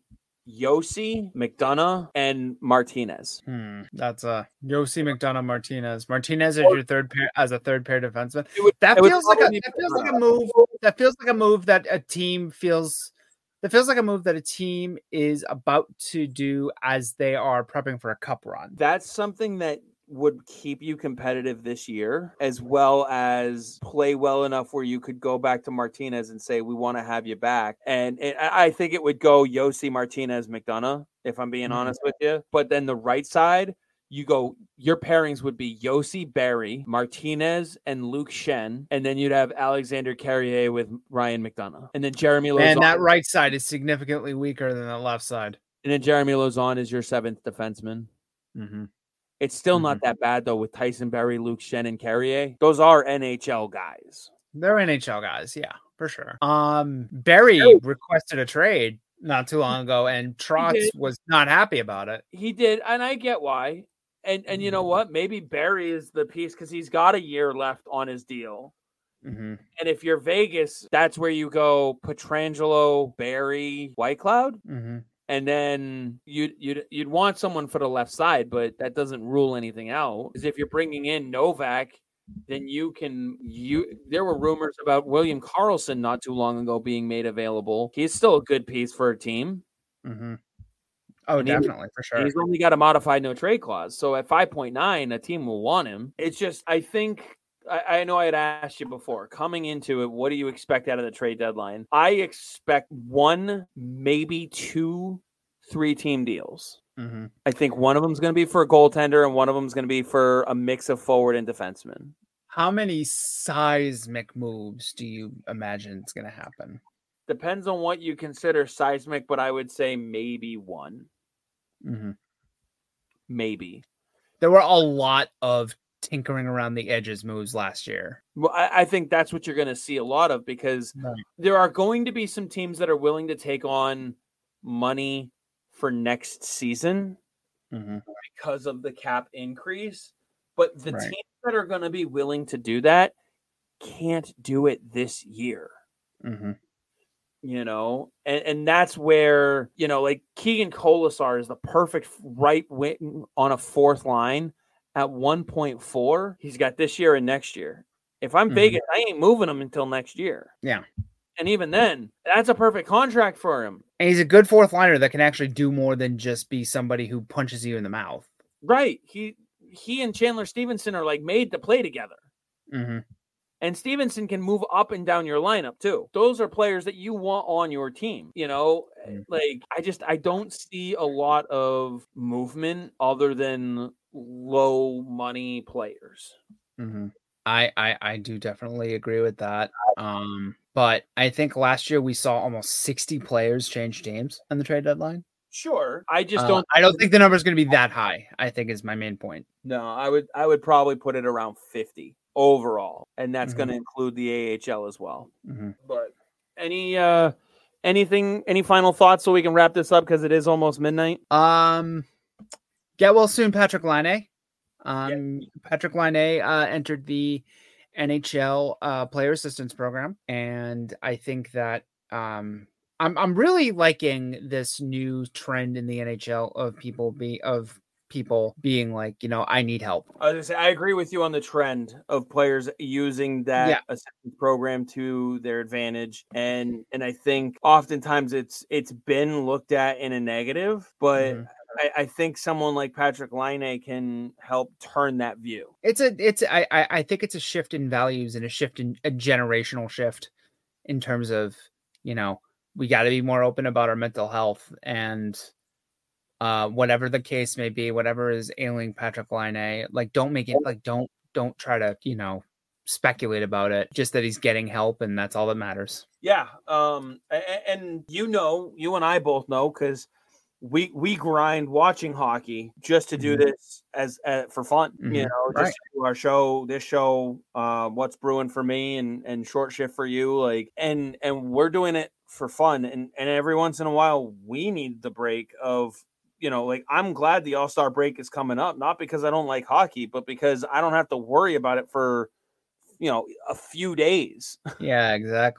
Yossi, McDonough, and Martinez. Hmm. That's a Yossi, McDonough, Martinez. Martinez as your third pair as a third pair defenseman. Would, that feels like a that feels like a move. That feels like a move that a team feels. That feels like a move that a team is about to do as they are prepping for a cup run. That's something that would keep you competitive this year, as well as play well enough where you could go back to Martinez and say, we want to have you back. And it, I think it would go Yossi, Martinez, McDonough, if I'm being mm-hmm. honest with you. But then the right side, you go, your pairings would be Yossi, Barry, Martinez, and Luke Shen. And then you'd have Alexander Carrier with Ryan McDonough. And then Jeremy Lauzon. And that right side is significantly weaker than the left side. And then Jeremy Lauzon is your seventh defenseman. Mm-hmm. It's still mm-hmm. not that bad, though, with Tyson Barrie, Luke Shen, and Carrier. Those are N H L guys. They're N H L guys, yeah, for sure. Um, Barrie oh. requested a trade not too long ago, and Trotz was not happy about it. He did, and I get why. And and you know what? Maybe Barrie is the piece because he's got a year left on his deal. Mm-hmm. And if you're Vegas, that's where you go Pietrangelo, Barrie, Whitecloud. Mm-hmm. And then you'd, you'd, you'd want someone for the left side, but that doesn't rule anything out. Because if you're bringing in Novak, then you can you. There were rumors about William Karlsson not too long ago being made available. He's still a good piece for a team. Mm-hmm. Oh, and definitely, he, for sure. He's only got a modified no trade clause. So at five point nine, a team will want him. It's just, I think, I, I know I had asked you before, coming into it, what do you expect out of the trade deadline? I expect one, maybe two, three team deals. Mm-hmm. I think one of them is going to be for a goaltender and one of them is going to be for a mix of forward and defenseman. How many seismic moves do you imagine is going to happen? Depends on what you consider seismic, but I would say maybe one. Mm-hmm. Maybe. There were a lot of tinkering around the edges moves last year. Well, I, I think that's what you're going to see a lot of because right. there are going to be some teams that are willing to take on money for next season mm-hmm. because of the cap increase. But the right. teams that are going to be willing to do that can't do it this year. Mm-hmm. You know, and, and that's where, you know, like Keegan Colasar is the perfect right wing on a fourth line at one point four. He's got this year and next year. If I'm mm-hmm. Vegas, I ain't moving him until next year. Yeah. And even then, that's a perfect contract for him. And he's a good fourth liner that can actually do more than just be somebody who punches you in the mouth. Right. He he and Chandler Stevenson are like made to play together. Mm-hmm. And Stevenson can move up and down your lineup too. Those are players that you want on your team. You know, mm-hmm. like I just, I don't see a lot of movement other than low money players. Mm-hmm. I, I, I do definitely agree with that. Um, but I think last year we saw almost sixty players change teams on the trade deadline. Sure. I just uh, don't, I don't think the number is going to be that high, I think is my main point. No, I would, I would probably put it around fifty. Overall, and that's mm-hmm. going to include the A H L as well. Mm-hmm. But any uh anything any final thoughts so we can wrap this up because it is almost midnight? Um get well soon, Patrick Laine. Um yeah. Patrick Laine uh entered the N H L uh player assistance program, and I think that um I'm I'm really liking this new trend in the N H L of people be of people being like, you know, I need help. I was gonna say, I agree with you on the trend of players using that yeah. assistance program to their advantage. And and I think oftentimes it's it's been looked at in a negative, but mm-hmm. I, I think someone like Patrick Laine can help turn that view. It's a it's I I think it's a shift in values and a shift in a generational shift in terms of, you know, we got to be more open about our mental health, and Uh, whatever the case may be, whatever is ailing Patrick Laine, like don't make it like don't don't try to, you know, speculate about it. Just that he's getting help, and that's all that matters. Yeah, um, and, and you know, you and I both know because we we grind watching hockey just to do mm-hmm. this as uh, for fun. Mm-hmm. You know, just right. to do our show, this show, uh, what's brewing for me, and and short shift for you, like, and and we're doing it for fun, and and every once in a while we need the break of. You know, like I'm glad the All-Star break is coming up, not because I don't like hockey, but because I don't have to worry about it for, you know, a few days. Yeah, exactly.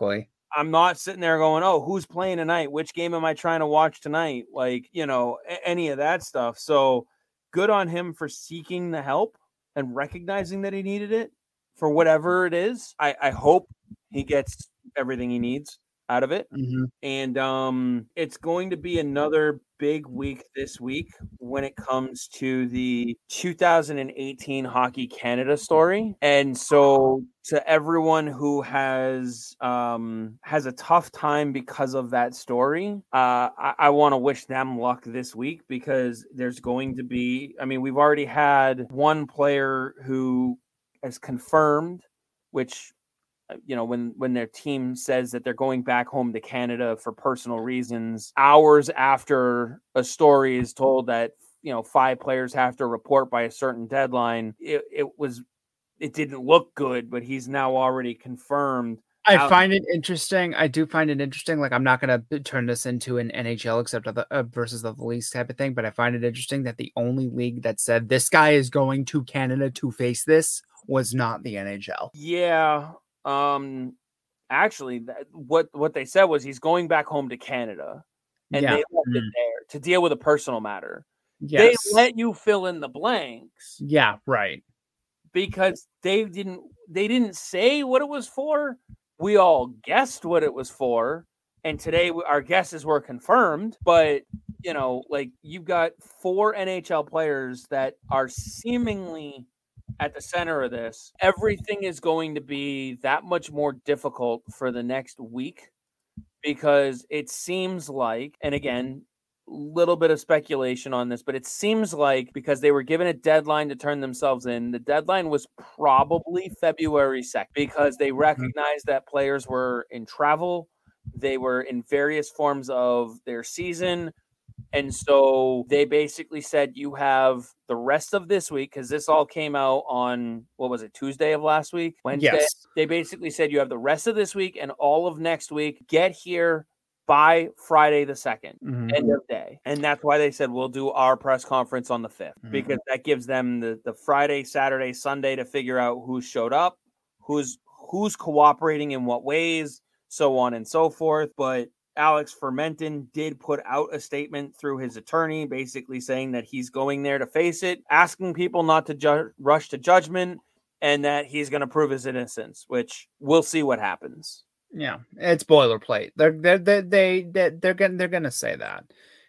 I'm not sitting there going, oh, who's playing tonight? Which game am I trying to watch tonight? Like, you know, a- any of that stuff. So good on him for seeking the help and recognizing that he needed it for whatever it is. I, I hope he gets everything he needs out of it. Mm-hmm. And um, it's going to be another big week this week when it comes to the two thousand eighteen Hockey Canada story. And so to everyone who has um, has a tough time because of that story, uh, I, I want to wish them luck this week, because there's going to be, I mean, we've already had one player who has confirmed, which you know, when when their team says that they're going back home to Canada for personal reasons, hours after a story is told that, you know, five players have to report by a certain deadline, it, it was it didn't look good, but he's now already confirmed. I out- find it interesting. I do find it interesting. Like, I'm not going to turn this into an N H L except the uh, versus the Leafs type of thing, but I find it interesting that the only league that said this guy is going to Canada to face this was not the N H L. Yeah. Um, actually, that, what what they said was he's going back home to Canada, and Yeah. they left Mm. it there to deal with a personal matter. Yes. They let you fill in the blanks. Yeah, right. Because they didn't they didn't say what it was for. We all guessed what it was for, and today our guesses were confirmed. But you know, like, you've got four N H L players that are seemingly at the center of this. Everything is going to be that much more difficult for the next week, because it seems like, and again, little bit of speculation on this, but it seems like because they were given a deadline to turn themselves in, the deadline was probably February second, because they recognized that players were in travel, they were in various forms of their season. And so they basically said, you have the rest of this week, because this all came out on, what was it, Tuesday of last week? Wednesday? Yes. They basically said, you have the rest of this week and all of next week. Get here by Friday the second, Mhm. end of day. And that's why they said, we'll do our press conference on the fifth, Mhm. because that gives them the, the Friday, Saturday, Sunday to figure out who showed up, who's who's cooperating in what ways, so on and so forth. But Alex Fermenton did put out a statement through his attorney, basically saying that he's going there to face it, asking people not to ju- rush to judgment, and that he's going to prove his innocence, which we'll see what happens. Yeah, it's boilerplate. They're they're they're they they're, they're gonna they're gonna say that,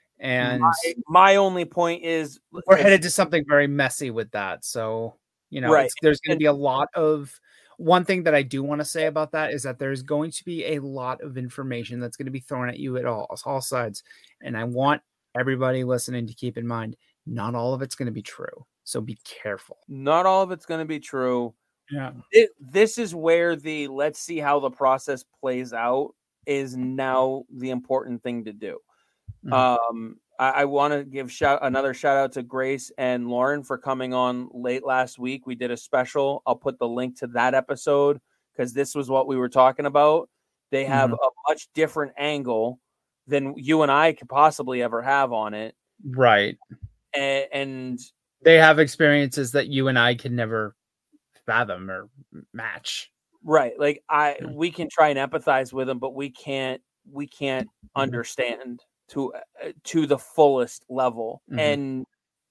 and my, my only point is we're headed to something very messy with that. So you know, right. it's, there's going to be a lot of. One thing that I do want to say about that is that there's going to be a lot of information that's going to be thrown at you at all all sides, and I want everybody listening to keep in mind, not all of it's going to be true. So be careful. Not all of it's going to be true. Yeah. It, this is where the let's see how the process plays out is now the important thing to do. Mm-hmm. Um, I, I want to give shout another shout out to Grace and Lauren for coming on late last week. We did a special. I'll put the link to that episode, because this was what we were talking about. They have mm-hmm. a much different angle than you and I could possibly ever have on it. Right. And, and they have experiences that you and I can never fathom or match. Right. Like I, yeah. we can try and empathize with them, but we can't, we can't mm-hmm. understand to, uh, to the fullest level. Mm-hmm. And,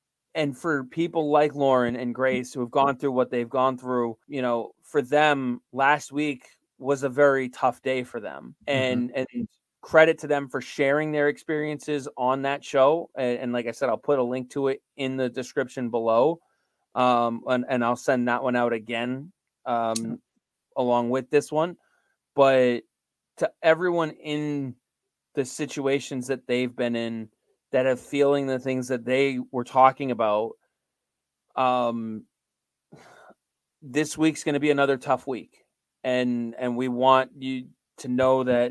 and for people like Lauren and Grace who have gone through what they've gone through, you know, for them last week was a very tough day for them. And, mm-hmm. and credit to them for sharing their experiences on that show. And, and like I said, I'll put a link to it in the description below. Um, and, and I'll send that one out again, um, along with this one. But to everyone in the situations that they've been in, that have feeling the things that they were talking about, um, this week's going to be another tough week. And, and we want you to know that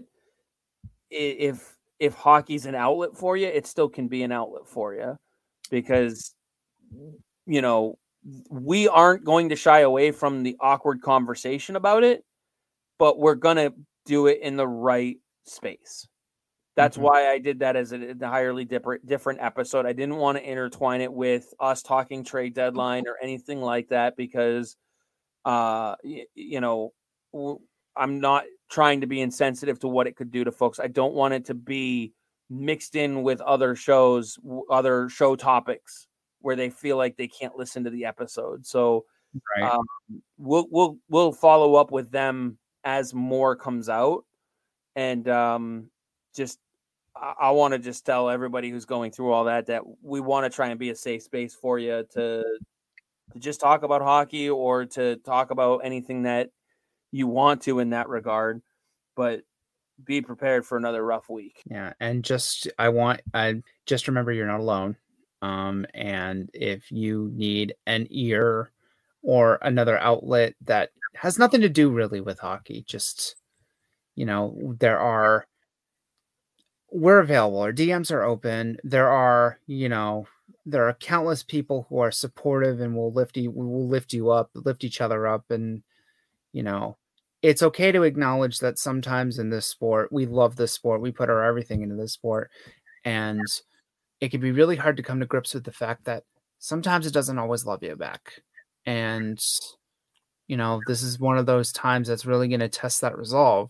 if, if hockey's an outlet for you, it still can be an outlet for you, because, you know, we aren't going to shy away from the awkward conversation about it, but we're going to do it in the right space. That's mm-hmm. why I did that as a entirely different, different episode. I didn't want to intertwine it with us talking trade deadline or anything like that, because, uh, you, you know, I'm not, trying to be insensitive to what it could do to folks. I don't want it to be mixed in with other shows, other show topics where they feel like they can't listen to the episode. So right. um, we'll we'll we'll follow up with them as more comes out, and um, just I, I want to just tell everybody who's going through all that that we want to try and be a safe space for you to to just talk about hockey or to talk about anything that you want to in that regard, but be prepared for another rough week. Yeah. And just, I want, I just remember you're not alone. Um, and if you need an ear or another outlet that has nothing to do really with hockey, just, you know, there are, we're available. Our D Ms are open. There are, you know, there are countless people who are supportive and will lift you, will lift you up, lift each other up. And, you know, it's okay to acknowledge that sometimes in this sport, we love this sport. We put our everything into this sport. And it can be really hard to come to grips with the fact that sometimes it doesn't always love you back. And, you know, this is one of those times that's really going to test that resolve.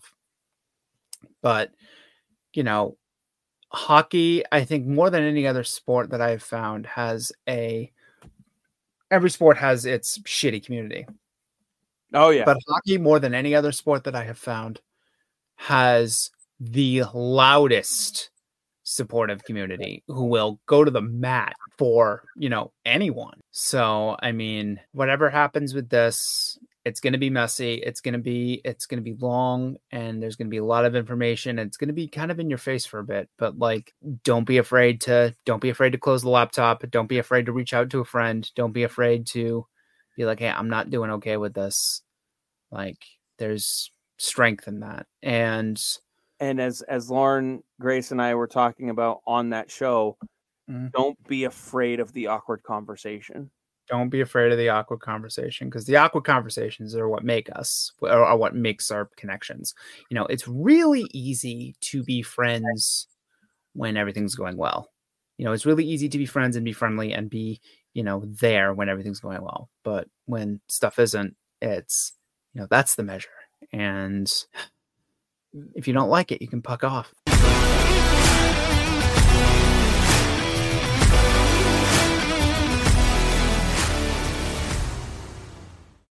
But, you know, hockey, I think more than any other sport that I've found has a, every sport has its shitty community. Oh, yeah. But hockey, more than any other sport that I have found, has the loudest supportive community who will go to the mat for, you know, anyone. So, I mean, whatever happens with this, it's going to be messy. It's going to be, it's going to be long, and there's going to be a lot of information. It's going to be kind of in your face for a bit, but like, don't be afraid to, don't be afraid to close the laptop. Don't be afraid to reach out to a friend. Don't be afraid to be like, hey, I'm not doing okay with this. Like, there's strength in that. And and as as Lauren, Grace, and I were talking about on that show, mm-hmm. don't be afraid of the awkward conversation. Don't be afraid of the awkward conversation, because the awkward conversations are what make us, or are what makes our connections. You know, it's really easy to be friends when everything's going well. You know, it's really easy to be friends and be friendly and be, you know, there when everything's going well. But when stuff isn't, it's, you know, that's the measure. And if you don't like it, you can puck off.